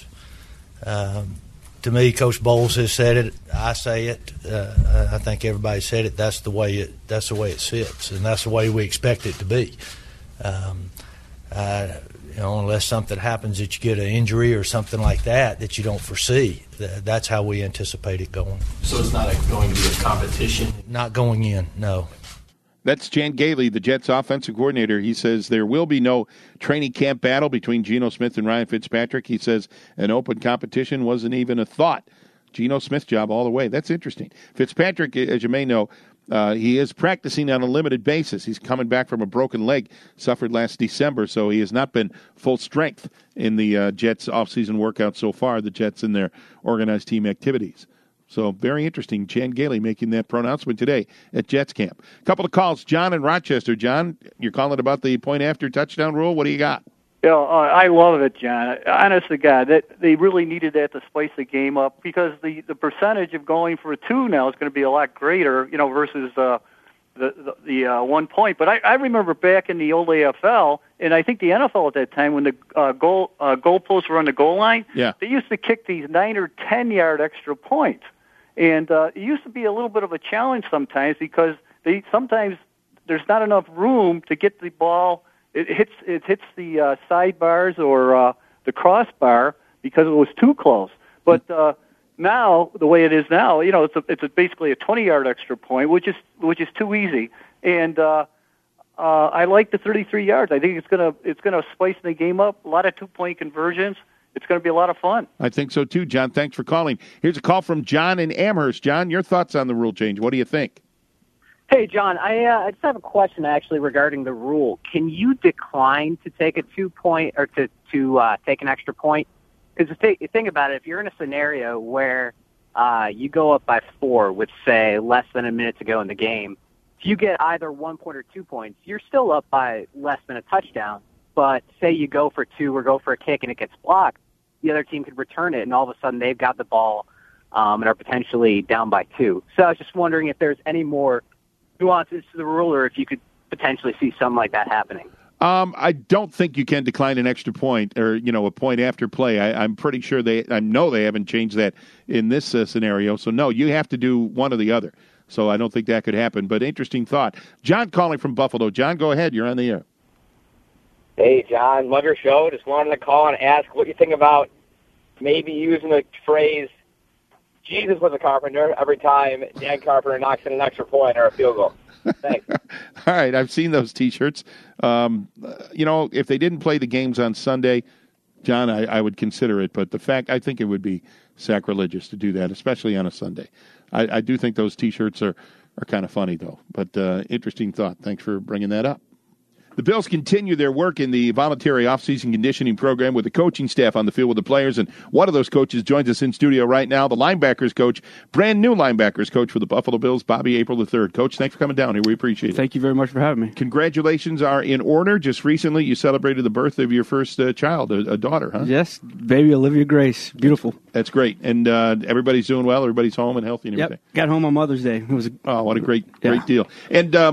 um, to me, Coach Bowles has said it. I say it. Uh, I think everybody said it. That's the way it. That's the way it sits, and that's the way we expect it to be. Um, uh, you know, unless something happens that you get an injury or something like that that you don't foresee. That's how we anticipate it going. So it's not going to be a competition? Not going in, no. That's Chan Gailey, the Jets offensive coordinator. He says there will be no training camp battle between Geno Smith and Ryan Fitzpatrick. He says an open competition wasn't even a thought. Geno Smith's job all the way. That's interesting. Fitzpatrick, as you may know, Uh, he is practicing on a limited basis. He's coming back from a broken leg, suffered last December, so he has not been full strength in the uh, Jets' offseason workout so far, the Jets in their organized team activities. So very interesting. Chan Gailey making that pronouncement today at Jets camp. A couple of calls. John in Rochester. John, you're calling about the point-after touchdown rule. What do you got? You know, uh, I love it, John. Honest to God, that they really needed that to spice the game up because the, the percentage of going for a two now is going to be a lot greater, you know, versus uh, the the, the uh, one point. But I, I remember back in the old A F L, and I think the N F L at that time, when the uh, goal uh, goalposts were on the goal line, yeah. they used to kick these nine or ten yard extra points, and uh, it used to be a little bit of a challenge sometimes because they sometimes there's not enough room to get the ball. It hits it hits the uh, sidebars or uh, the crossbar because it was too close. But uh, now, the way it is now, you know, it's a, it's a basically a twenty-yard extra point, which is which is too easy. And uh, uh, I like the thirty-three yards. I think it's gonna it's gonna spice the game up. A lot of two-point conversions. It's going to be a lot of fun. I think so too, John. Thanks for calling. Here's a call from John in Amherst. John, your thoughts on the rule change? What do you think? Hey, John, I, uh, I just have a question actually regarding the rule. Can you decline to take a two-point or to, to uh, take an extra point? Because th- think about it, if you're in a scenario where uh, you go up by four with, say, less than a minute to go in the game, if you get either one point or two points, you're still up by less than a touchdown. But say you go for two or go for a kick and it gets blocked, the other team could return it, and all of a sudden they've got the ball um, and are potentially down by two. So I was just wondering if there's any more nuances to the rule, or if you could potentially see something like that happening. Um, I don't think you can decline an extra point or, you know, a point after play. I, I'm pretty sure they, I know they haven't changed that in this uh, scenario. So, no, you have to do one or the other. So I don't think that could happen. But interesting thought. John calling from Buffalo. John, go ahead. You're on the air. Hey, John. Love your show. Just wanted to call and ask what you think about maybe using the phrase, Jesus was a carpenter, every time Dan Carpenter knocks in an extra point or a field goal. Thanks. All right, I've seen those T-shirts. Um, you know, if they didn't play the games on Sunday, John, I, I would consider it. But the fact, I think it would be sacrilegious to do that, especially on a Sunday. I, I do think those T-shirts are, are kind of funny, though. But uh, interesting thought. Thanks for bringing that up. The Bills continue their work in the voluntary off-season conditioning program with the coaching staff on the field with the players, and one of those coaches joins us in studio right now, the linebackers coach, brand new linebackers coach for the Buffalo Bills, Bobby April the third. Coach, thanks for coming down here. We appreciate it. Thank you very much for having me. Congratulations are in order. Just recently you celebrated the birth of your first uh, child, a, a daughter, huh? Yes, baby Olivia Grace. Beautiful. That's great. And uh, everybody's doing well? Everybody's home and healthy and everything? Yep. Got home on Mother's Day. It was a, oh, what a great, yeah. great deal. And um,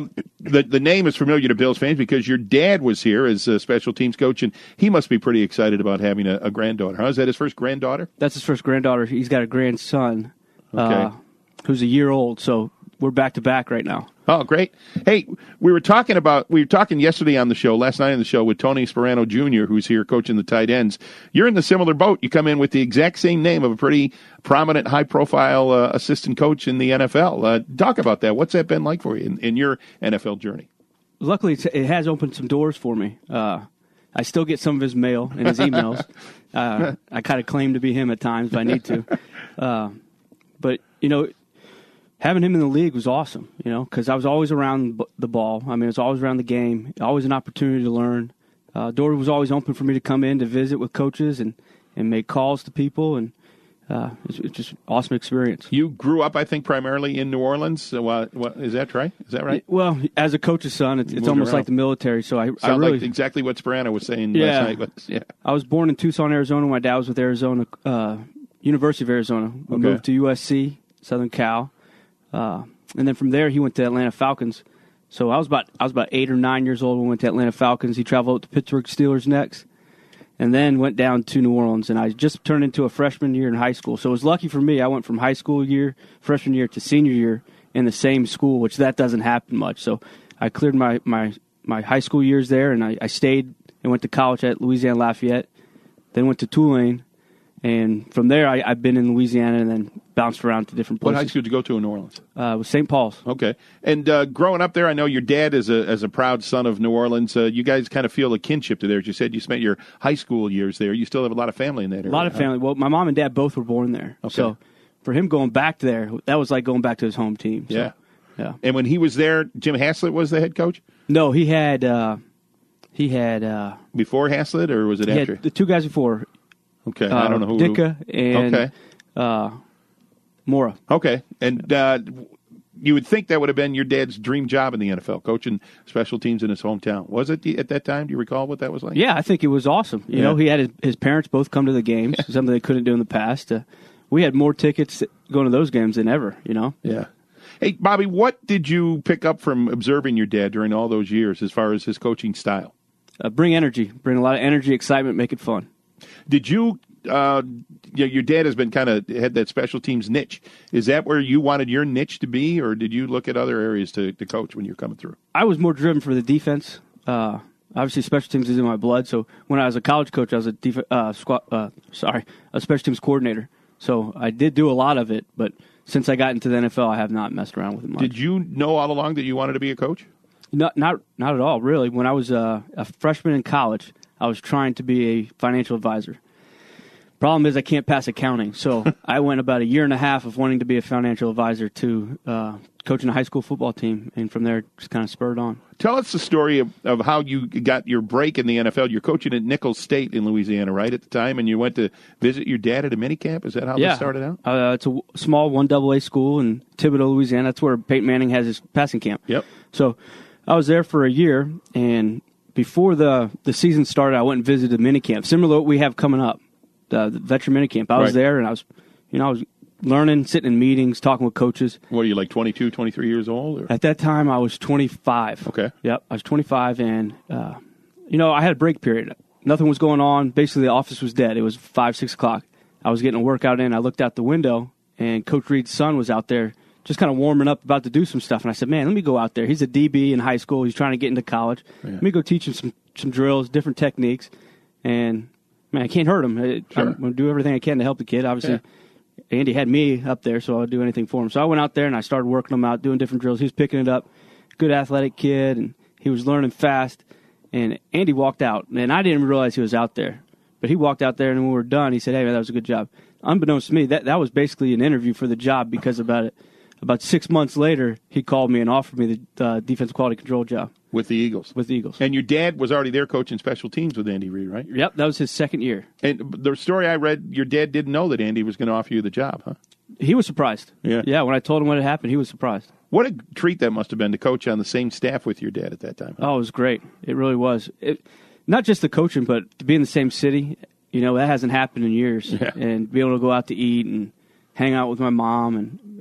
the the name is familiar to Bills fans because your dad was here as a special teams coach, and he must be pretty excited about having a, a granddaughter. Huh? Is that his first granddaughter? That's his first granddaughter. He's got a grandson Okay. uh, who's a year old, so we're back-to-back right now. Oh, great. Hey, we were talking about, we were talking yesterday on the show, last night on the show with Tony Sperano Junior, who's here coaching the tight ends. You're in the similar boat. You come in with the exact same name of a pretty prominent, high-profile uh, assistant coach in the N F L. Uh, talk about that. What's that been like for you in, in your N F L journey? Luckily, it's, it has opened some doors for me. Uh, I still get some of his mail and his emails. uh, I kind of claim to be him at times, but I need to. Uh, but, you know, having him in the league was awesome, you know, because I was always around the ball. I mean, it was always around the game, always an opportunity to learn. Uh, door was always open for me to come in to visit with coaches and, and make calls to people, and uh, it's, it's just an awesome experience. You grew up, I think, primarily in New Orleans. So, uh, what, is that right? Is that right? Well, as a coach's son, it's, it's almost around. like the military. So I, Sound I really like exactly what Sperano was saying yeah, last night. But, yeah. I was born in Tucson, Arizona. My dad was with Arizona, uh, University of Arizona. We Okay. moved to U S C, Southern Cal. Uh, And then from there, he went to Atlanta Falcons. So I was about I was about eight or nine years old when we went to Atlanta Falcons. He traveled to Pittsburgh Steelers next, and then went down to New Orleans. And I just turned into a freshman year in high school. So it was lucky for me. I went from high school year, freshman year, to senior year in the same school, which that doesn't happen much. So I cleared my, my, my high school years there, and I, I stayed and went to college at Louisiana Lafayette, then went to Tulane. And from there, I, I've been in Louisiana and then bounced around to different What places. high school did you go to in New Orleans? Uh, with Saint Paul's. Okay. And uh, growing up there, I know your dad is a as a proud son of New Orleans. Uh, you guys kind of feel a kinship to there. As you said, you spent your high school years there. You still have a lot of family in that area. A lot of family. Well, my mom and dad both were born there. Okay. So for him going back there, that was like going back to his home team. So, Yeah. yeah. And when he was there, Jim Haslett was the head coach? No, he had uh, he had uh, Before Haslett, or was it he after? had the two guys before. Okay, uh, I don't know who. Ditka and okay. uh, Mora. Okay, and uh, you would think that would have been your dad's dream job in the N F L, coaching special teams in his hometown. Was it at that time? Do you recall what that was like? Yeah, I think it was awesome. You Yeah. know, he had his, his parents both come to the games, something they couldn't do in the past. Uh, we had more tickets going to those games than ever, you know? Yeah. Hey, Bobby, what did you pick up from observing your dad during all those years as far as his coaching style? Uh, bring energy. Bring a lot of energy, excitement, make it fun. Did you, uh, you know, your dad has been kind of had that special teams niche. Is that where you wanted your niche to be, or did you look at other areas to, to coach when you're coming through? I was more driven for the defense. Uh, obviously, special teams is in my blood. So when I was a college coach, I was a def- uh, squad, uh, sorry, a special teams coordinator. So I did do a lot of it, but since I got into the N F L, I have not messed around with it much. Did you know all along that you wanted to be a coach? Not, not, not at all. Really, when I was uh, a freshman in college, I was trying to be a financial advisor. Problem is, I can't pass accounting, so I went about a year and a half of wanting to be a financial advisor to uh, coaching a high school football team, and from there, just kind of spurred on. Tell us the story of, of how you got your break in the N F L. You're coaching at Nicholls State in Louisiana, right, at the time, and you went to visit your dad at a minicamp. Is that how yeah. this started out? Uh, it's a w- small one double A school in Thibodaux, Louisiana. That's where Peyton Manning has his passing camp. Yep. So I was there for a year, and before the, the season started, I went and visited the minicamp, similar to what we have coming up. The, the veteran minicamp. I was Right. there, and I was, you know, I was learning, sitting in meetings, talking with coaches. What are you, like twenty-two, twenty-three years old? Or? At that time, I was twenty-five. Okay. Yep, I was twenty-five, and, uh, you know, I had a break period. Nothing was going on. Basically, the office was dead. It was five, six o'clock. I was getting a workout in. I looked out the window, and Coach Reed's son was out there just kind of warming up, about to do some stuff. And I said, man, let me go out there. He's a D B in high school. He's trying to get into college. Yeah. Let me go teach him some, some drills, different techniques, and man, I can't hurt him. It, Sure. I'm going to do everything I can to help the kid. Obviously, yeah. Andy had me up there, so I would do anything for him. So I went out there, and I started working him out, doing different drills. He was picking it up. Good athletic kid, and he was learning fast. And Andy walked out, and I didn't realize he was out there. But he walked out there, and when we were done, he said, hey, man, that was a good job. Unbeknownst to me, that, that was basically an interview for the job, because about it, about six months later, he called me and offered me the uh, defensive quality control job. With the Eagles. With the Eagles. And your dad was already there coaching special teams with Andy Reid, right? Yep, that was his second year. And the story I read, your dad didn't know that Andy was going to offer you the job, huh? He was surprised. Yeah. Yeah, when I told him what had happened, he was surprised. What a treat that must have been to coach on the same staff with your dad at that time. Huh? Oh, it was great. It really was. It, not just the coaching, but to be in the same city, you know, that hasn't happened in years. Yeah. And be able to go out to eat and hang out with my mom and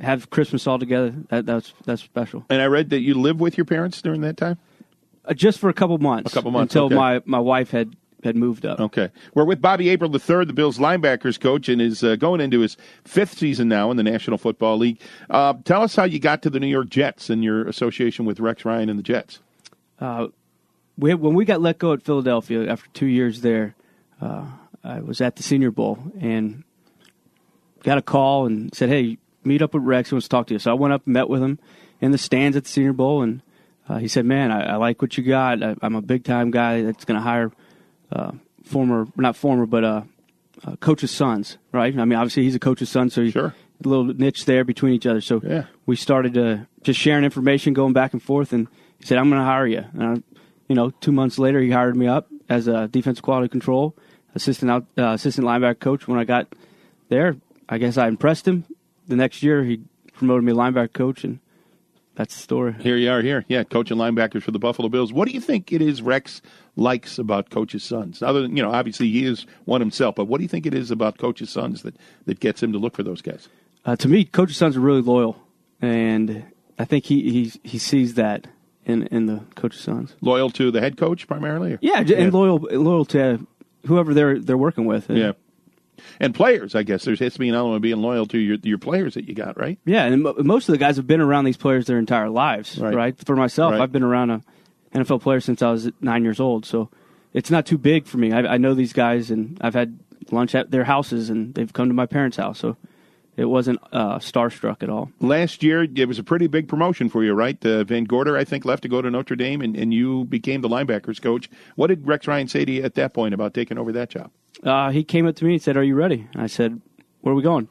have Christmas all together, that, that's that's special. And I read that you lived with your parents during that time? Uh, just for a couple months. A couple months, Until okay. my, my wife had, had moved up. Okay. We're with Bobby April the third, the Bills linebackers coach, and is uh, going into his fifth season now in the National Football League. Uh, tell us how you got to the New York Jets and your association with Rex Ryan and the Jets. Uh, we, when we got let go at Philadelphia after two years there, uh, I was at the Senior Bowl and got a call and said, hey, meet up with Rex. He wants to talk to you. So I went up and met with him in the stands at the Senior Bowl, and uh, he said, man, I, I like what you got. I, I'm a big-time guy that's going to hire uh, former, not former, but uh, uh, coach's sons, right? I mean, obviously he's a coach's son, so sure. a little niche there between each other. So yeah. we started uh, just sharing information, going back and forth, and he said, I'm going to hire you. And I, you know, two months later, he hired me up as a defensive quality control assistant out, uh, assistant linebacker coach. When I got there, I guess I impressed him. The next year, he promoted me to linebacker coach, and that's the story. Here you are here. Yeah, coaching linebackers for the Buffalo Bills. What do you think it is Rex likes about coach's sons? Other than, you know, obviously he is one himself, but what do you think it is about coach's sons that, that gets him to look for those guys? Uh, to me, coach's sons are really loyal, and I think he he, he sees that in, in the coach's sons. Loyal to the head coach primarily? Or? Yeah, and yeah. loyal loyal to whoever they're they're working with. Yeah. And players, I guess. There has to be an element of being loyal to your your players that you got, right? Yeah, and mo- most of the guys have been around these players their entire lives, right? right? For myself, right. I've been around a N F L player since I was nine years old, so it's not too big for me. I, I know these guys, and I've had lunch at their houses, and they've come to my parents' house, so it wasn't uh, starstruck at all. Last year, it was a pretty big promotion for you, right? Uh, Van Gorder, I think, left to go to Notre Dame, and, and you became the linebackers coach. What did Rex Ryan say to you at that point about taking over that job? Uh, he came up to me and said, are you ready? I said, where are we going?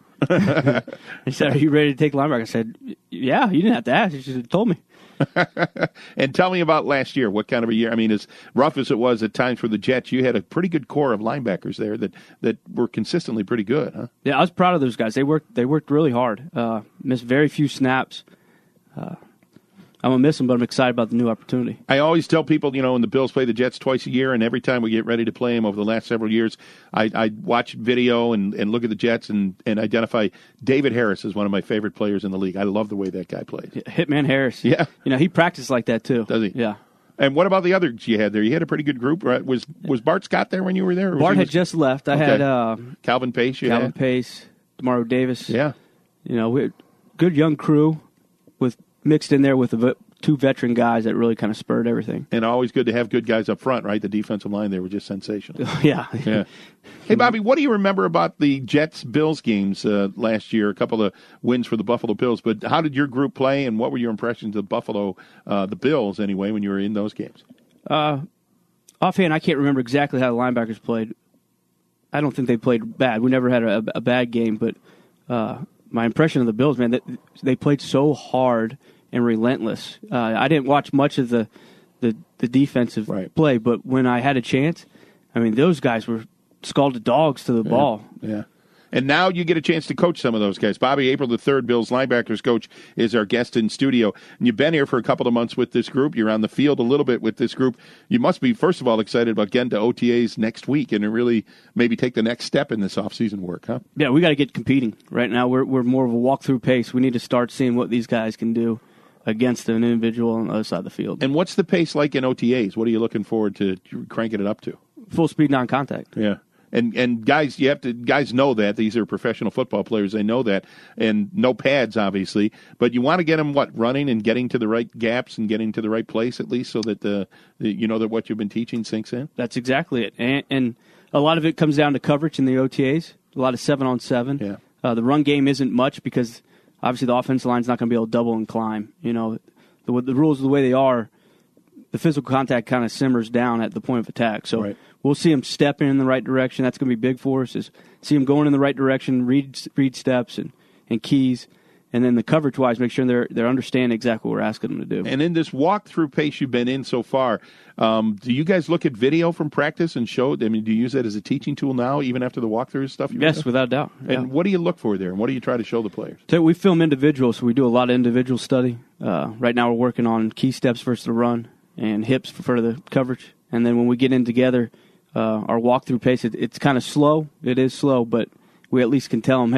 He said, are you ready to take linebacker? I said, yeah, you didn't have to ask. You just told me. And tell me about last year. What kind of a year? I mean, as rough as it was at times for the Jets, you had a pretty good core of linebackers there that, that were consistently pretty good, huh? Yeah, I was proud of those guys. They worked They worked really hard. Uh, missed very few snaps. Uh, I'm going to miss them, but I'm excited about the new opportunity. I always tell people, you know, when the Bills play the Jets twice a year, and every time we get ready to play them over the last several years, I, I watch video and, and look at the Jets and, and identify David Harris as one of my favorite players in the league. I love the way that guy plays. Yeah, Hitman Harris. Yeah. You know, he practiced like that, too. Does he? Yeah. And what about the others you had there? You had a pretty good group, right? Was was Bart Scott there when you were there? Or was Bart he had was... just left. I okay. had uh, Calvin Pace. You Calvin had? Pace, DeMario Davis. Yeah. You know, we had good young crew with mixed in there with the two veteran guys that really kind of spurred everything. And always good to have good guys up front, right? The defensive line, they were just sensational. yeah. yeah. Hey, Bobby, what do you remember about the Jets-Bills games uh, last year? A couple of wins for the Buffalo Bills, but how did your group play, and what were your impressions of Buffalo, uh, the Bills, anyway, when you were in those games? Uh, offhand, I can't remember exactly how the linebackers played. I don't think they played bad. We never had a, a bad game, but uh, my impression of the Bills, man, they, they played so hard and relentless. Uh, I didn't watch much of the the, the defensive right. play, but when I had a chance, I mean, those guys were scalded dogs to the yeah. ball. Yeah. And now you get a chance to coach some of those guys. Bobby April the third, Bills linebackers coach, is our guest in studio. And you've been here for a couple of months with this group. You're on the field a little bit with this group. You must be, first of all, excited about getting to O T As next week and to really maybe take the next step in this offseason work, huh? Yeah, we got to get competing. Right now we're we're more of a walk-through pace. We need to start seeing what these guys can do against an individual on the other side of the field. And what's the pace like in O T As? What are you looking forward to cranking it up to? Full speed, non-contact. Yeah. And and guys, you have to guys know that these are professional football players. They know that, and no pads, obviously. But you want to get them what running and getting to the right gaps and getting to the right place at least, so that the, the you know that what you've been teaching sinks in. That's exactly it, and, and a lot of it comes down to coverage in the O T As. A lot of seven on seven. Yeah. Uh, the run game isn't much because obviously the offensive line's not going to be able to double and climb. You know, the the rules the way they are, the physical contact kind of simmers down at the point of attack. So. Right. We'll see him stepping in the right direction. That's going to be big for us. Is see him going in the right direction, read read steps and, and keys, and then the coverage wise, make sure they're they're understanding exactly what we're asking them to do. And in this walkthrough pace you've been in so far, um, do you guys look at video from practice and show? I mean, do you use that as a teaching tool now, even after the walkthrough stuff? Yes, done? Without doubt. Yeah. And what do you look for there, and what do you try to show the players? So we film individuals, so we do a lot of individual study. Uh, right now, we're working on key steps versus the run and hips for further coverage, and then when we get in together. Uh, our walkthrough pace, it, it's kind of slow. It is slow, but we at least can tell them, hey,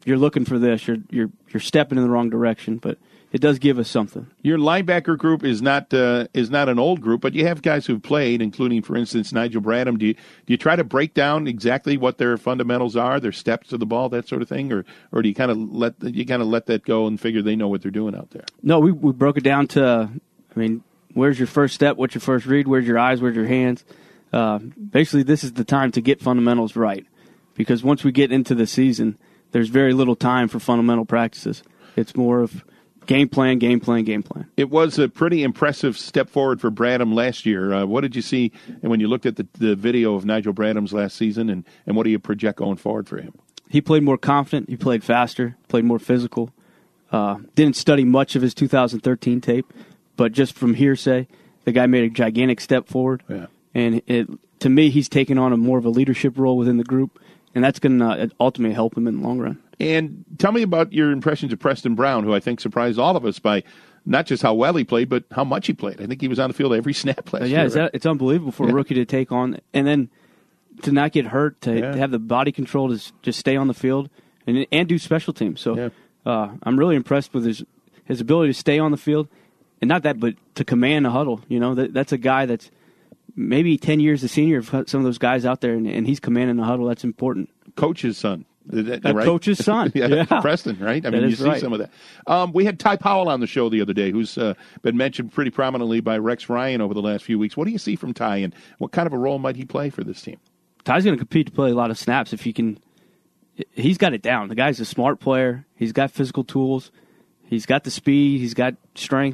you're looking for this, you're you're you're stepping in the wrong direction. But it does give us something. Your linebacker group is not uh, is not an old group, but you have guys who've played, including, for instance, Nigel Bradham. Do you do you try to break down exactly what their fundamentals are, their steps to the ball, that sort of thing, or or do you kind of let you kind of let that go and figure they know what they're doing out there? No, we we broke it down to, I mean, where's your first step? What's your first read? Where's your eyes? Where's your hands? Uh, basically, this is the time to get fundamentals right, because once we get into the season, there's very little time for fundamental practices. It's more of game plan, game plan, game plan. It was a pretty impressive step forward for Bradham last year. Uh, what did you see and when you looked at the, the video of Nigel Bradham's last season, and, and what do you project going forward for him? He played more confident. He played faster, played more physical. Uh, didn't study much of his two thousand thirteen tape, but just from hearsay, the guy made a gigantic step forward. Yeah. And it, to me, he's taken on a more of a leadership role within the group, and that's going to ultimately help him in the long run. And tell me about your impressions of Preston Brown, who I think surprised all of us by not just how well he played, but how much he played. I think he was on the field every snap last uh, yeah, year. Yeah, right? that, it's unbelievable for yeah. a rookie to take on, and then to not get hurt, to, yeah. to have the body control to just stay on the field and and do special teams. So yeah. uh, I'm really impressed with his his ability to stay on the field, and not that, but to command a huddle. You know, that, that's a guy that's maybe ten years the senior of some of those guys out there, and, and he's commanding the huddle. That's important. Coach's son. That, a right? coach's son. yeah, yeah. Preston, right? I that mean, you see right. some of that. Um, we had Ty Powell on the show the other day, who's uh, been mentioned pretty prominently by Rex Ryan over the last few weeks. What do you see from Ty, and what kind of a role might he play for this team? Ty's going to compete to play a lot of snaps if he can. He's got it down. The guy's a smart player. He's got physical tools. He's got the speed. He's got strength.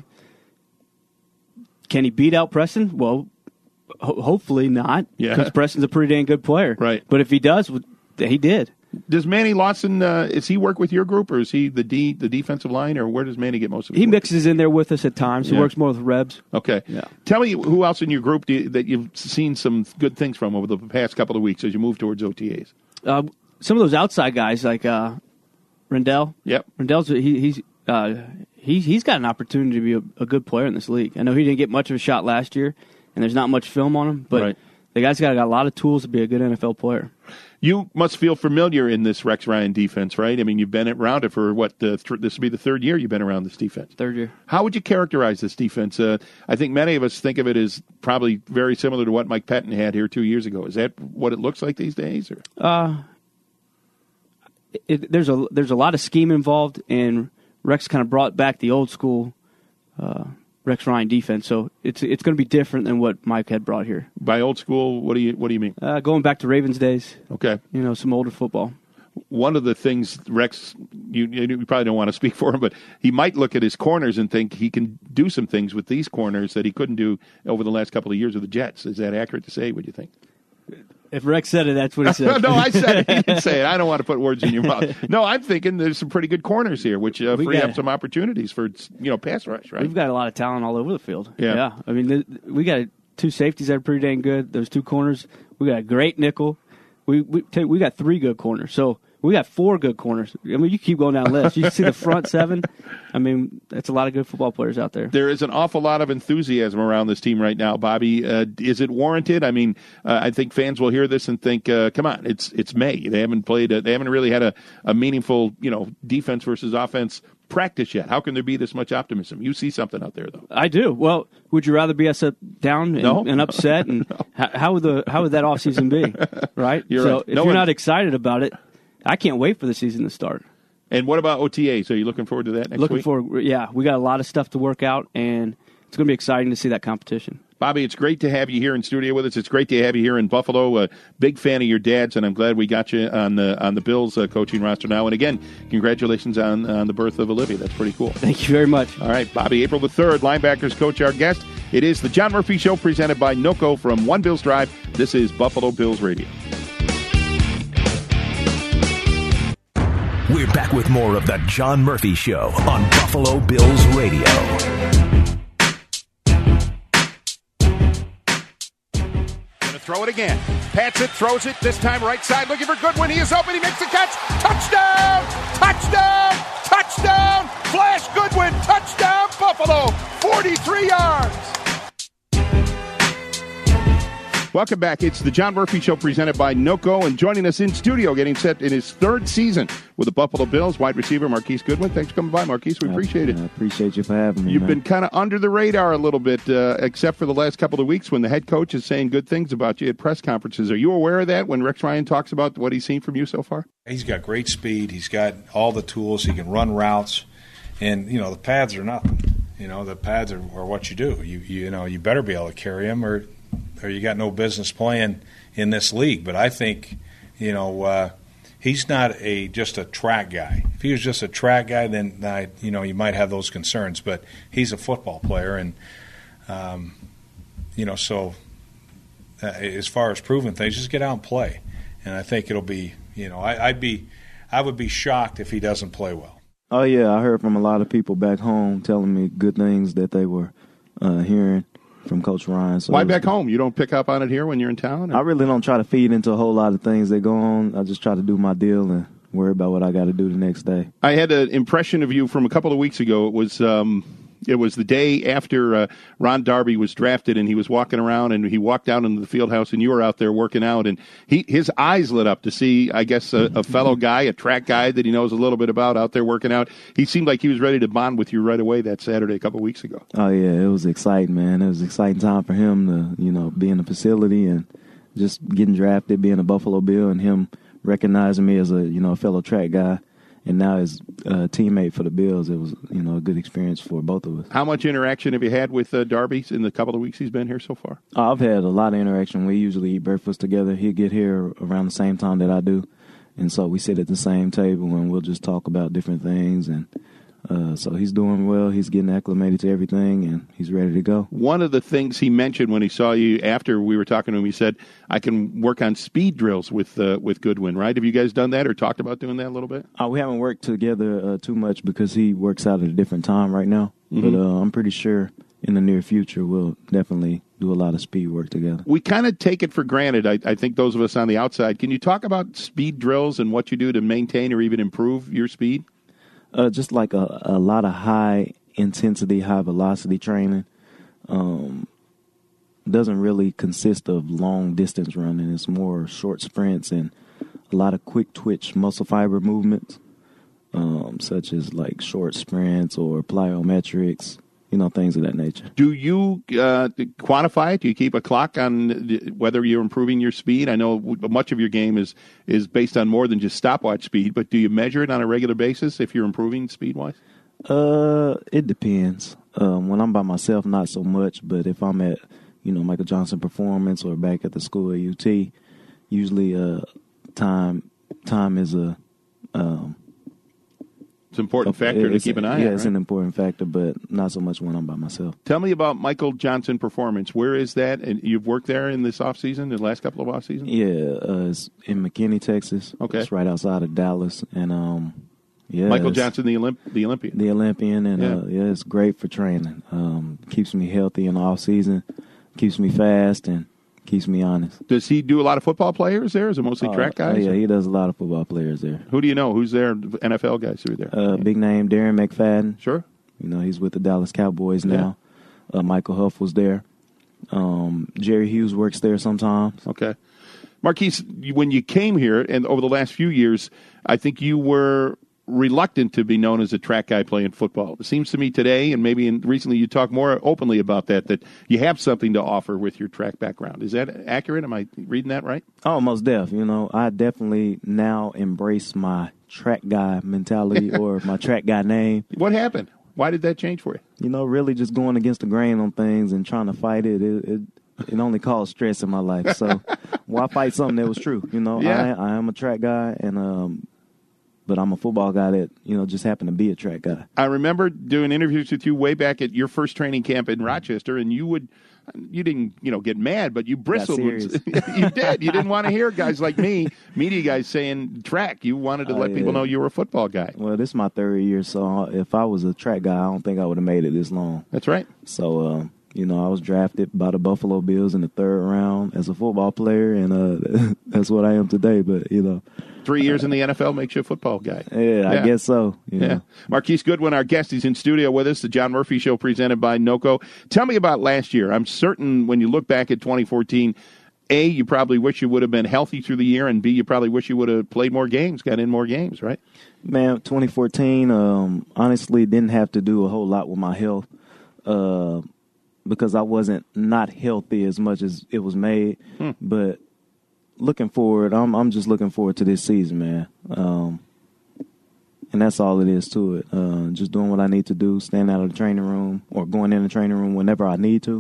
Can he beat out Preston? Well, ho- hopefully not, because yeah. Preston's a pretty dang good player. Right. But if he does, he did. Does Manny Lawson, uh, is he work with your group, or is he the D, the defensive line, or where does Manny get most of his He work? mixes in there with us at times. He Yeah. works more with Rebs. Okay. Yeah. Tell me who else in your group do you, that you've seen some good things from over the past couple of weeks as you move towards O T As? Uh, some of those outside guys, like uh, Rendell. Yep. Rendell's he, he's uh, he, he's got an opportunity to be a, a good player in this league. I know he didn't get much of a shot last year, and there's not much film on him, but right. the guy's got, got a lot of tools to be a good N F L player. You must feel familiar in this Rex Ryan defense, right? I mean, you've been around it for, what, uh, th- this will be the third year you've been around this defense. Third year. How would you characterize this defense? Uh, I think many of us think of it as probably very similar to what Mike Pettin had here two years ago. Is that what it looks like these days? Or? Uh, it, there's a there's a lot of scheme involved, and Rex kind of brought back the old school uh, Rex Ryan defense. So it's it's going to be different than what Mike had brought here. By old school, what do you what do you mean? Uh, going back to Ravens days. Okay. You know, some older football. One of the things Rex, you, you probably don't want to speak for him, but he might look at his corners and think he can do some things with these corners that he couldn't do over the last couple of years with the Jets. Is that accurate to say? What do you think? If Rex said it, that's what he said. No, I said it. He didn't say it. I don't want to put words in your mouth. No, I'm thinking there's some pretty good corners here, which uh, free got, up some opportunities for, you know, pass rush, right? We've got a lot of talent all over the field. Yeah. yeah. I mean, th- we got two safeties that are pretty dang good. Those two corners. We got a great nickel. We we, take, we got three good corners. So we got four good corners. I mean, you keep going down the list. You see the front seven. I mean, that's a lot of good football players out there. There is an awful lot of enthusiasm around this team right now, Bobby. Uh, is it warranted? I mean, uh, I think fans will hear this and think, uh, "Come on, it's it's May. They haven't played. A, they haven't really had a, a meaningful, you know, defense versus offense practice yet. How can there be this much optimism?" You see something out there, though. I do. Well, would you rather be upset down and, no. and upset? And no. how, how would the how would that offseason be? Right. You're so right. if no you're one... not excited about it, I can't wait for the season to start. And what about O T As? Are you looking forward to that next looking week? Looking forward, yeah. We got a lot of stuff to work out, and it's going to be exciting to see that competition. Bobby, it's great to have you here in studio with us. It's great to have you here in Buffalo. A big fan of your dad's, and I'm glad we got you on the on the Bills uh, coaching roster now. And again, congratulations on, on the birth of Olivia. That's pretty cool. Thank you very much. All right, Bobby, April the third, linebackers coach, our guest. It is the John Murphy Show presented by NOCO from One Bills Drive. This is Buffalo Bills Radio. We're back with more of the John Murphy Show on Buffalo Bills Radio. Gonna throw it again. Pats it, throws it, this time right side, looking for Goodwin. He is open, he makes the catch. Touchdown! Touchdown! Touchdown! Flash Goodwin, touchdown Buffalo! forty-three yards! Welcome back. It's the John Murphy Show presented by NOCO, and joining us in studio, getting set in his third season with the Buffalo Bills, wide receiver Marquise Goodwin. Thanks for coming by, Marquise. We appreciate it. I appreciate you for having me. You've man. been kind of under the radar a little bit, uh, except for the last couple of weeks when the head coach is saying good things about you at press conferences. Are you aware of that when Rex Ryan talks about what he's seen from you so far? He's got great speed. He's got all the tools. He can run routes. And, you know, the pads are nothing. You know, the pads are, are what you do. You, you you know, you better be able to carry them or or you got no business playing in this league. But I think, you know, uh, he's not a just a track guy. If he was just a track guy, then, I, you know, you might have those concerns. But he's a football player. And, um, you know, so uh, as far as proving things, just get out and play. And I think it'll be, you know, I, I'd be, I would be shocked if he doesn't play well. Oh, yeah, I heard from a lot of people back home telling me good things that they were uh, hearing from Coach Ryan. So Why back home? You don't pick up on it here when you're in town? Or? I really don't try to feed into a whole lot of things that go on. I just try to do my deal and worry about what I got to do the next day. I had an impression of you from a couple of weeks ago. It was um, it was the day after uh, Ron Darby was drafted, and he was walking around, and he walked out into the field house, and you were out there working out, and he his eyes lit up to see, I guess, a, a fellow guy, a track guy that he knows a little bit about out there working out. He seemed like he was ready to bond with you right away that Saturday a couple of weeks ago. Oh, yeah, it was exciting, man. It was an exciting time for him to, you know, be in the facility and just getting drafted, being a Buffalo Bill, and him recognizing me as a, you know, a fellow track guy. And now as a teammate for the Bills, it was, you know, a good experience for both of us. How much interaction have you had with uh, Darby in the couple of weeks he's been here so far? Uh, I've had a lot of interaction. We usually eat breakfast together. He'll get here around the same time that I do. And so we sit at the same table and we'll just talk about different things. And uh, so he's doing well. He's getting acclimated to everything, and he's ready to go. One of the things he mentioned when he saw you after we were talking to him, he said, I can work on speed drills with uh, with Goodwin, right? Have you guys done that or talked about doing that a little bit? Uh, we haven't worked together uh, too much because he works out at a different time right now. Mm-hmm. But uh, I'm pretty sure in the near future we'll definitely do a lot of speed work together. We kind of take it for granted, I, I think, those of us on the outside. Can you talk about speed drills and what you do to maintain or even improve your speed? Uh, just like a, a lot of high-intensity, high-velocity training. Um, doesn't really consist of long-distance running. It's more short sprints and a lot of quick-twitch muscle fiber movements, um, such as like short sprints or plyometrics, you know, things of that nature. Do you uh, quantify it? Do you keep a clock on whether you're improving your speed? I know much of your game is, is based on more than just stopwatch speed, but do you measure it on a regular basis if you're improving speed-wise? Uh, it depends. Um, when I'm by myself, not so much, but if I'm at, you know, Michael Johnson Performance or back at the school at U T, usually uh, time time is a... Um, It's an important factor it's, to keep an eye yeah, on, it's right? an important factor, but not so much when I'm by myself. Tell me about Michael Johnson Performance. Where is that? And you've worked there in this offseason, the last couple of off seasons? Yeah, uh, it's in McKinney, Texas. Okay. It's right outside of Dallas. And, um, yeah. Michael Johnson, the, Olymp- the Olympian. The Olympian, and yeah. Uh, yeah, it's great for training. Um, keeps me healthy in the off season, keeps me fast, and keeps me honest. Does he do a lot of football players there? Is it mostly uh, track guys? Oh, yeah, or? he does a lot of football players there. Who do you know? Who's there? N F L guys who are there? Uh, yeah. Big name, Darren McFadden. Sure. You know, he's with the Dallas Cowboys now. Yeah. Uh, Michael Huff was there. Um, Jerry Hughes works there sometimes. Okay. Marquise, when you came here, and over the last few years, I think you were reluctant to be known as a track guy playing football. It seems to me today, and maybe in, recently you talk more openly about that, that you have something to offer with your track background. Is that accurate? Am I reading that right? Oh, most def. You know, I definitely now embrace my track guy mentality or my track guy name. What happened? Why did that change for you? You know, really just going against the grain on things and trying to fight it. It, it, it only caused stress in my life. So why fight something that was true? You know, yeah. I, I am a track guy, and um, but I'm a football guy that, you know, just happened to be a track guy. I remember doing interviews with you way back at your first training camp in Rochester, and you would, you didn't, you know, get mad, but you bristled. When, you did. You didn't want to hear guys like me, media guys, saying track. You wanted to uh, let yeah. people know you were a football guy. Well, this is my third year, so if I was a track guy, I don't think I would have made it this long. That's right. So, um, you know, I was drafted by the Buffalo Bills in the third round as a football player, and uh, that's what I am today. But, you know. Three years in the N F L makes you a football guy. Yeah, yeah. I guess so. You yeah. know. Marquise Goodwin, our guest, he's in studio with us, the John Murphy Show presented by NOCO. Tell me about last year. I'm certain when you look back at twenty fourteen, A, you probably wish you would have been healthy through the year, and B, you probably wish you would have played more games, got in more games, right? Man, twenty fourteen, um, honestly, didn't have to do a whole lot with my health uh, because I wasn't not healthy as much as it was made. Hmm. But looking forward, I'm I'm just looking forward to this season, man. Um, and that's all it is to it. Uh, just doing what I need to do, staying out of the training room or going in the training room whenever I need to,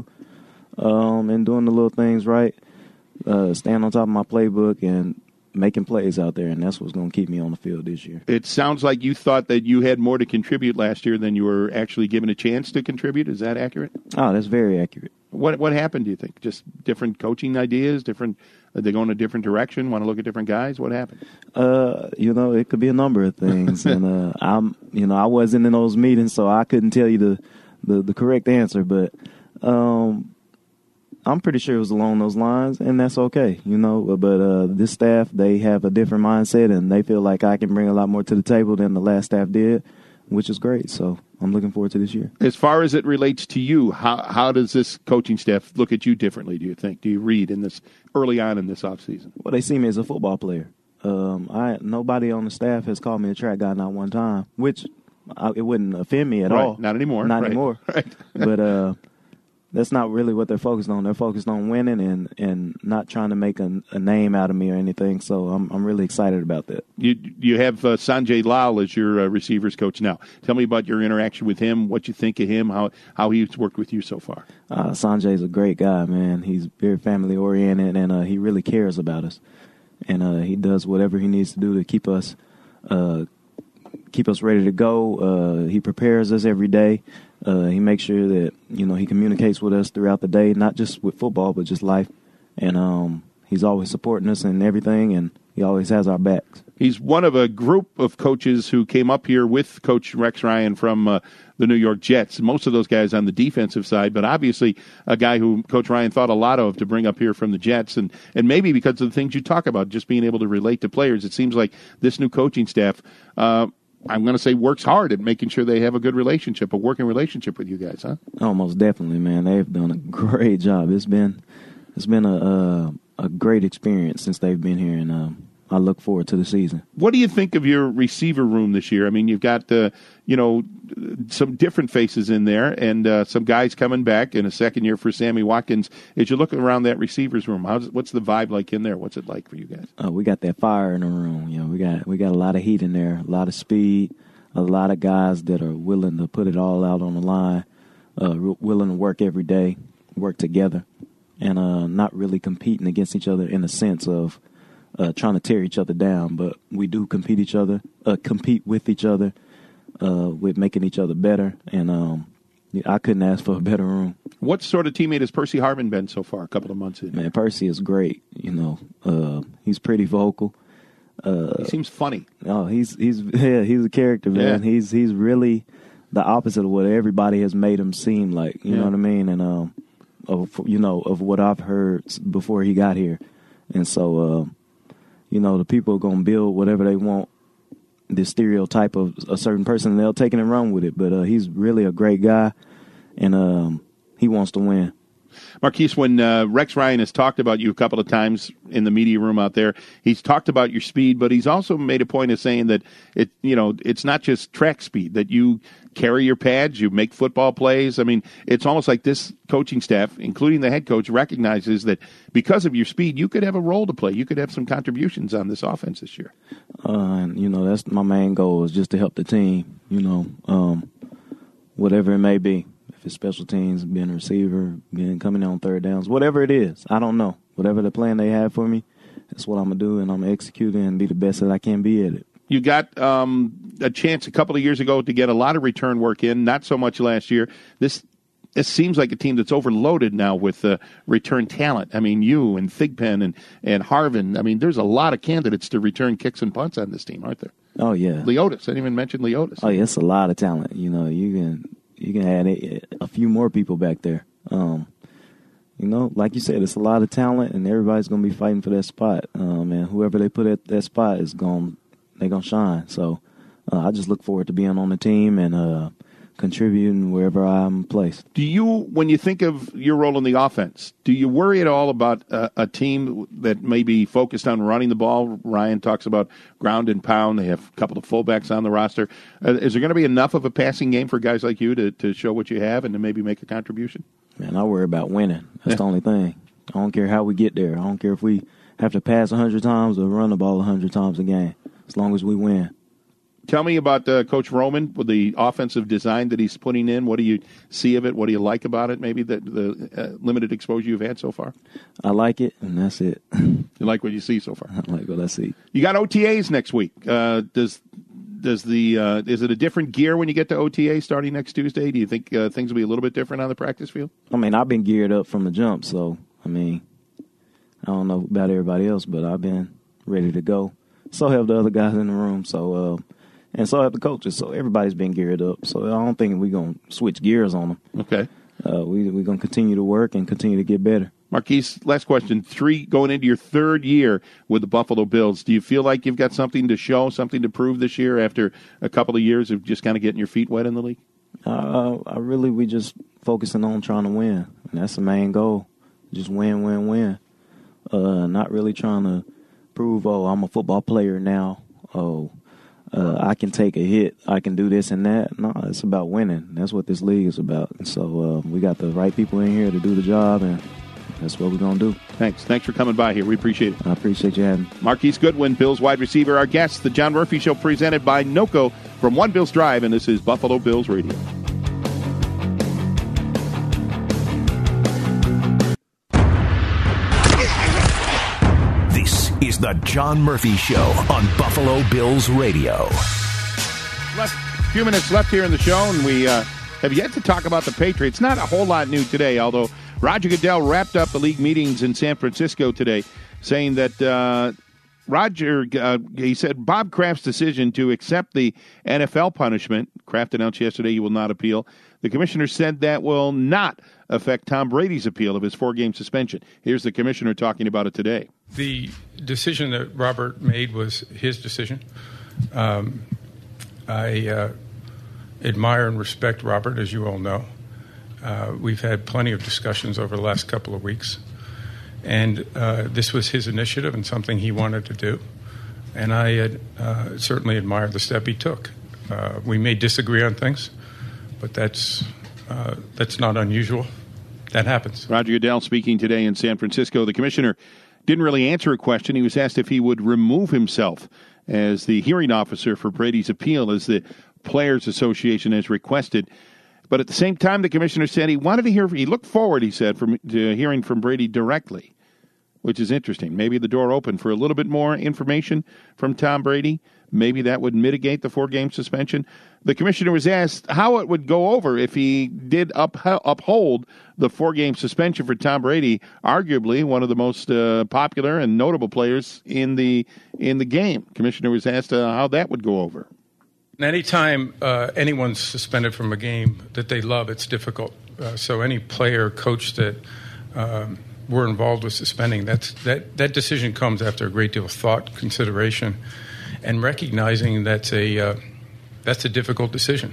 um, and doing the little things right. Uh, staying on top of my playbook and making plays out there, and that's what's going to keep me on the field this year. It sounds like you thought that you had more to contribute last year than you were actually given a chance to contribute. Is that accurate? Oh, that's very accurate. What what happened, do you think? Just different coaching ideas, different, are they going a different direction, want to look at different guys? What happened? Uh, you know, it could be a number of things. and uh, I'm, you know, I wasn't in those meetings, so I couldn't tell you the, the, the correct answer, but um I'm pretty sure it was along those lines, and that's okay, you know. But uh, this staff, they have a different mindset, and they feel like I can bring a lot more to the table than the last staff did, which is great. So I'm looking forward to this year. As far as it relates to you, how how does this coaching staff look at you differently, do you think? Do you read in this early on in this offseason? Well, they see me as a football player. Um, I nobody on the staff has called me a track guy not one time, which I, it wouldn't offend me at right. all. Not anymore. Not right. anymore. Right. But uh, that's not really what they're focused on. They're focused on winning and, and not trying to make a, a name out of me or anything. So I'm I'm really excited about that. You you have uh, Sanjay Lal as your uh, receivers coach now. Tell me about your interaction with him, what you think of him, how, how he's worked with you so far. Uh, Sanjay's a great guy, man. He's very family-oriented, and uh, he really cares about us. And uh, he does whatever he needs to do to keep us uh, keep us ready to go. Uh, he prepares us every day. Uh, he makes sure that, you know, he communicates with us throughout the day, not just with football, but just life. And um, he's always supporting us in everything, and he always has our backs. He's one of a group of coaches who came up here with Coach Rex Ryan from uh, the New York Jets. Most of those guys on the defensive side, but obviously a guy who Coach Ryan thought a lot of to bring up here from the Jets. And, and maybe because of the things you talk about, just being able to relate to players, it seems like this new coaching staff uh, – I'm going to say works hard at making sure they have a good relationship, a working relationship with you guys, huh? Oh, most definitely, man. They've done a great job. It's been it's been a a, a great experience since they've been here, and um, I look forward to the season. What do you think of your receiver room this year? I mean, you've got uh, you know some different faces in there, and uh, some guys coming back in a second year for Sammy Watkins. As you look around that receivers room, how's what's the vibe like in there? What's it like for you guys? Uh, we got that fire in the room. You know, we got we got a lot of heat in there, a lot of speed, a lot of guys that are willing to put it all out on the line, uh, willing to work every day, work together, and uh, not really competing against each other in the sense of uh, trying to tear each other down. But we do compete each other, uh, compete with each other. Uh, with making each other better, and um, I couldn't ask for a better room. What sort of teammate has Percy Harvin been so far, a couple of months in? Man, Percy is great. You know, uh, he's pretty vocal. Uh, he seems funny. Oh, he's he's yeah, he's a character, man. Yeah. He's he's really the opposite of what everybody has made him seem like. You yeah. know what I mean? And um, of you know of what I've heard before he got here, and so uh, you know the people are gonna build whatever they want. This stereotype of a certain person, and they'll take it and run with it. But uh, he's really a great guy, and um, he wants to win. Marquise, when uh, Rex Ryan has talked about you a couple of times in the media room out there, he's talked about your speed, but he's also made a point of saying that it, you know, it's not just track speed, that you carry your pads, you make football plays. I mean, it's almost like this coaching staff, including the head coach, recognizes that because of your speed, you could have a role to play. You could have some contributions on this offense this year. Uh, and, you know, that's my main goal is just to help the team, you know, um, whatever it may be. If it's special teams, being a receiver, being coming on third downs, whatever it is, I don't know. Whatever the plan they have for me, that's what I'm going to do, and I'm going to execute it and be the best that I can be at it. You got um, a chance a couple of years ago to get a lot of return work in, not so much last year. This it seems like a team that's overloaded now with uh, return talent. I mean, you and Thigpen and, and Harvin. I mean, there's a lot of candidates to return kicks and punts on this team, aren't there? Oh, yeah. Leotis. I didn't even mention Leotis. Oh, yeah, it's a lot of talent. You know, you can you can add a, a few more people back there. Um, you know, like you said, it's a lot of talent, and everybody's going to be fighting for that spot. Um, and whoever they put at that spot is going they're going to shine. So uh, I just look forward to being on the team and uh, contributing wherever I'm placed. Do you, when you think of your role in the offense, do you worry at all about a, a team that may be focused on running the ball? Ryan talks about ground and pound. They have a couple of fullbacks on the roster. Uh, is there going to be enough of a passing game for guys like you to, to show what you have and to maybe make a contribution? Man, I worry about winning. That's yeah. the only thing. I don't care how we get there. I don't care if we have to pass one hundred times or run the ball one hundred times a game, as long as we win. Tell me about uh, Coach Roman with the offensive design that he's putting in. What do you see of it? What do you like about it? Maybe the, the uh, limited exposure you've had so far. I like it, and that's it. You like what you see so far. I like what I see. You got O T As next week. Uh, does does the uh, is it a different gear when you get to O T A starting next Tuesday? Do you think uh, things will be a little bit different on the practice field? I mean, I've been geared up from the jump, so I mean, I don't know about everybody else, but I've been ready to go. So have the other guys in the room. So. Uh, And so have the coaches. So everybody's been geared up. So I don't think we're going to switch gears on them. Okay. Uh, we, we're going to continue to work and continue to get better. Marquise, last question. Three going into your third year with the Buffalo Bills. Do you feel like you've got something to show, something to prove this year after a couple of years of just kind of getting your feet wet in the league? Uh, I really, we just focusing on trying to win. And that's the main goal. Just win, win, win. Uh, not really trying to prove, oh, I'm a football player now. Oh, Uh, I can take a hit. I can do this and that. No, it's about winning. That's what this league is about. And so uh, we got the right people in here to do the job, and that's what we're going to do. Thanks. Thanks for coming by here. We appreciate it. I appreciate you having me. Marquise Goodwin, Bills wide receiver, our guest, the John Murphy Show presented by NOCO from One Bills Drive, and this is Buffalo Bills Radio. Is the John Murphy Show on Buffalo Bills Radio. Left, a few minutes left here in the show, and we uh, have yet to talk about the Patriots. Not a whole lot new today, although Roger Goodell wrapped up the league meetings in San Francisco today, saying that uh, Roger, uh, he said Bob Kraft's decision to accept the N F L punishment, Kraft announced yesterday he will not appeal. The commissioner said that will not affect Tom Brady's appeal of his four-game suspension. Here's the commissioner talking about it today. The decision that Robert made was his decision. Um, I uh, admire and respect Robert, as you all know. Uh, we've had plenty of discussions over the last couple of weeks. And uh, this was his initiative and something he wanted to do. And I had, uh, certainly admired the step he took. Uh, we may disagree on things, but that's uh, that's not unusual. That happens. Roger Goodell speaking today in San Francisco. The commissioner didn't really answer a question. He was asked if he would remove himself as the hearing officer for Brady's appeal, as the Players Association has requested. But at the same time, the commissioner said he wanted to hear, he looked forward, he said, from, to hearing from Brady directly, which is interesting. Maybe the door opened for a little bit more information from Tom Brady. Maybe that would mitigate the four-game suspension. The commissioner was asked how it would go over if he did up, uphold the four-game suspension for Tom Brady, arguably one of the most uh, popular and notable players in the in the game. Commissioner was asked uh, how that would go over. Anytime uh, anyone's suspended from a game that they love, it's difficult. Uh, so any player, coach that um, we're involved with suspending, that's, that, that decision comes after a great deal of thought, consideration, and recognizing that's a uh, that's a difficult decision,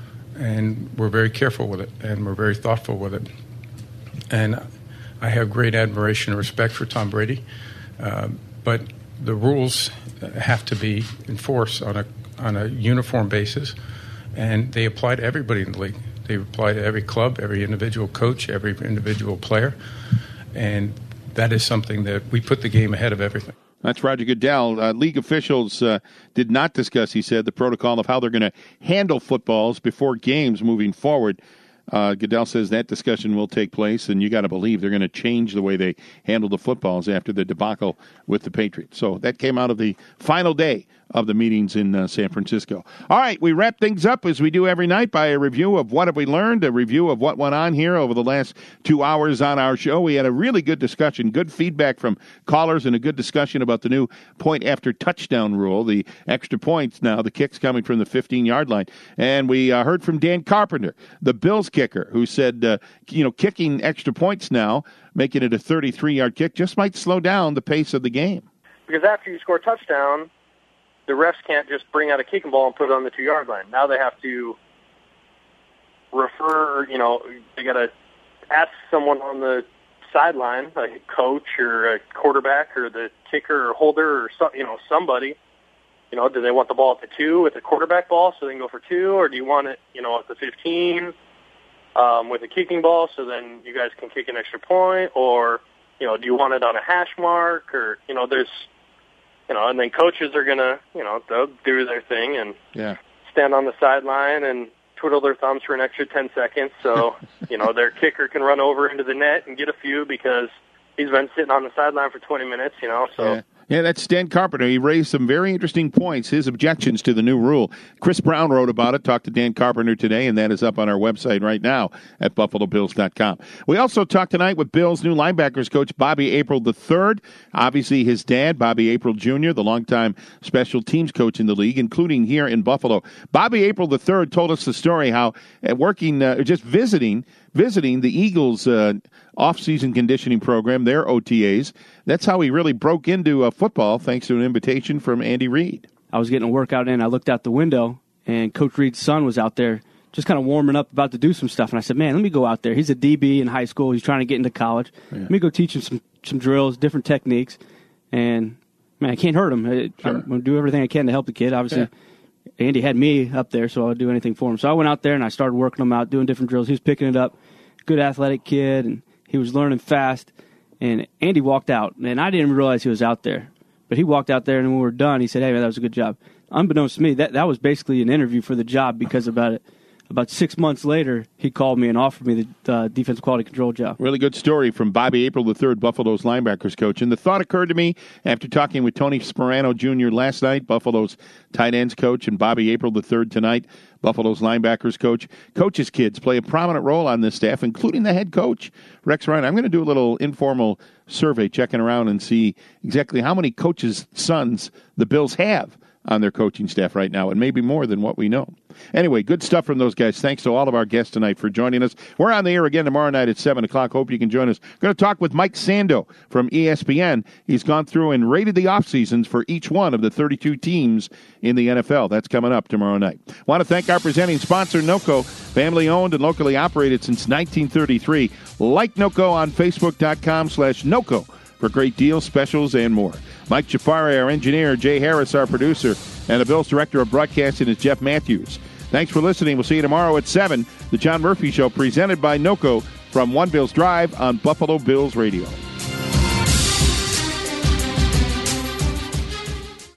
and we're very careful with it, and we're very thoughtful with it. And I have great admiration and respect for Tom Brady, uh, but the rules have to be enforced on a on a uniform basis, and they apply to everybody in the league. They apply to every club, every individual coach, every individual player, and that is something that we put the game ahead of everything. That's Roger Goodell. Uh, league officials uh, did not discuss, he said, the protocol of how they're going to handle footballs before games moving forward. Uh, Goodell says that discussion will take place, and you got to believe they're going to change the way they handle the footballs after the debacle with the Patriots. So that came out of the final day of the meetings in uh, San Francisco. All right, we wrap things up as we do every night by a review of what have we learned, a review of what went on here over the last two hours on our show. We had a really good discussion, good feedback from callers, and a good discussion about the new point after touchdown rule, the extra points now, the kicks coming from the fifteen-yard line. And we uh, heard from Dan Carpenter, the Bills kicker, who said, uh, you know, kicking extra points now, making it a thirty-three-yard kick, just might slow down the pace of the game. Because after you score a touchdown, the refs can't just bring out a kicking ball and put it on the two-yard line. Now they have to refer, you know, they got to ask someone on the sideline, like a coach or a quarterback or the kicker or holder or some, you know, somebody. You know, do they want the ball at the two with a quarterback ball so they can go for two, or do you want it, you know, at the fifteen um, with a kicking ball so then you guys can kick an extra point, or, you know, do you want it on a hash mark, or, you know, there's, you know, and then coaches are going to, you know, they'll do their thing and yeah. stand on the sideline and twiddle their thumbs for an extra ten seconds so, you know, their kicker can run over into the net and get a few because he's been sitting on the sideline for twenty minutes, you know, so. Yeah. Yeah, that's Dan Carpenter. He raised some very interesting points, his objections to the new rule. Chris Brown wrote about it, talked to Dan Carpenter today, and that is up on our website right now at buffalo bills dot com. We also talked tonight with Bills' new linebackers coach, Bobby April the third. Obviously, his dad, Bobby April Junior, the longtime special teams coach in the league, including here in Buffalo. Bobby April the third told us the story how uh, working, uh, just visiting, visiting the Eagles' uh, off-season conditioning program, their O T As. That's how he really broke into uh, football, thanks to an invitation from Andy Reid. I was getting a workout in. I looked out the window, and Coach Reid's son was out there just kind of warming up, about to do some stuff. And I said, man, let me go out there. He's a D B in high school. He's trying to get into college. Yeah. Let me go teach him some, some drills, different techniques. And, man, I can't hurt him. I, sure. I'm going to do everything I can to help the kid. Obviously, yeah. Andy had me up there, so I would do anything for him. So I went out there, and I started working him out, doing different drills. He was picking it up. Good athletic kid, and he was learning fast. And Andy walked out, and I didn't even realize he was out there. But he walked out there, and when we were done, he said, hey, man, that was a good job. Unbeknownst to me, that, that was basically an interview for the job, because about it, about six months later, he called me and offered me the uh, defensive quality control job. Really good story from Bobby April the third, Buffalo's linebackers coach. And the thought occurred to me after talking with Tony Sperano Junior last night, Buffalo's tight ends coach, and Bobby April the third tonight, Buffalo's linebackers coach. Coach's kids play a prominent role on this staff, including the head coach, Rex Ryan. I'm going to do a little informal survey, checking around and see exactly how many coaches' sons the Bills have on their coaching staff right now, and maybe more than what we know. Anyway, good stuff from those guys. Thanks to all of our guests tonight for joining us. We're on the air again tomorrow night at seven o'clock. Hope you can join us. We're going to talk with Mike Sando from E S P N. He's gone through and rated the off seasons for each one of the thirty-two teams in the N F L. That's coming up tomorrow night. Want to thank our presenting sponsor, NOCO, family-owned and locally operated since nineteen thirty-three. Like NOCO on Facebook.com slash NOCO for great deals, specials, and more. Mike Jafari, our engineer, Jay Harris, our producer, and the Bills Director of Broadcasting is Jeff Matthews. Thanks for listening. We'll see you tomorrow at seven. The John Murphy Show, presented by NOCO from One Bills Drive on Buffalo Bills Radio.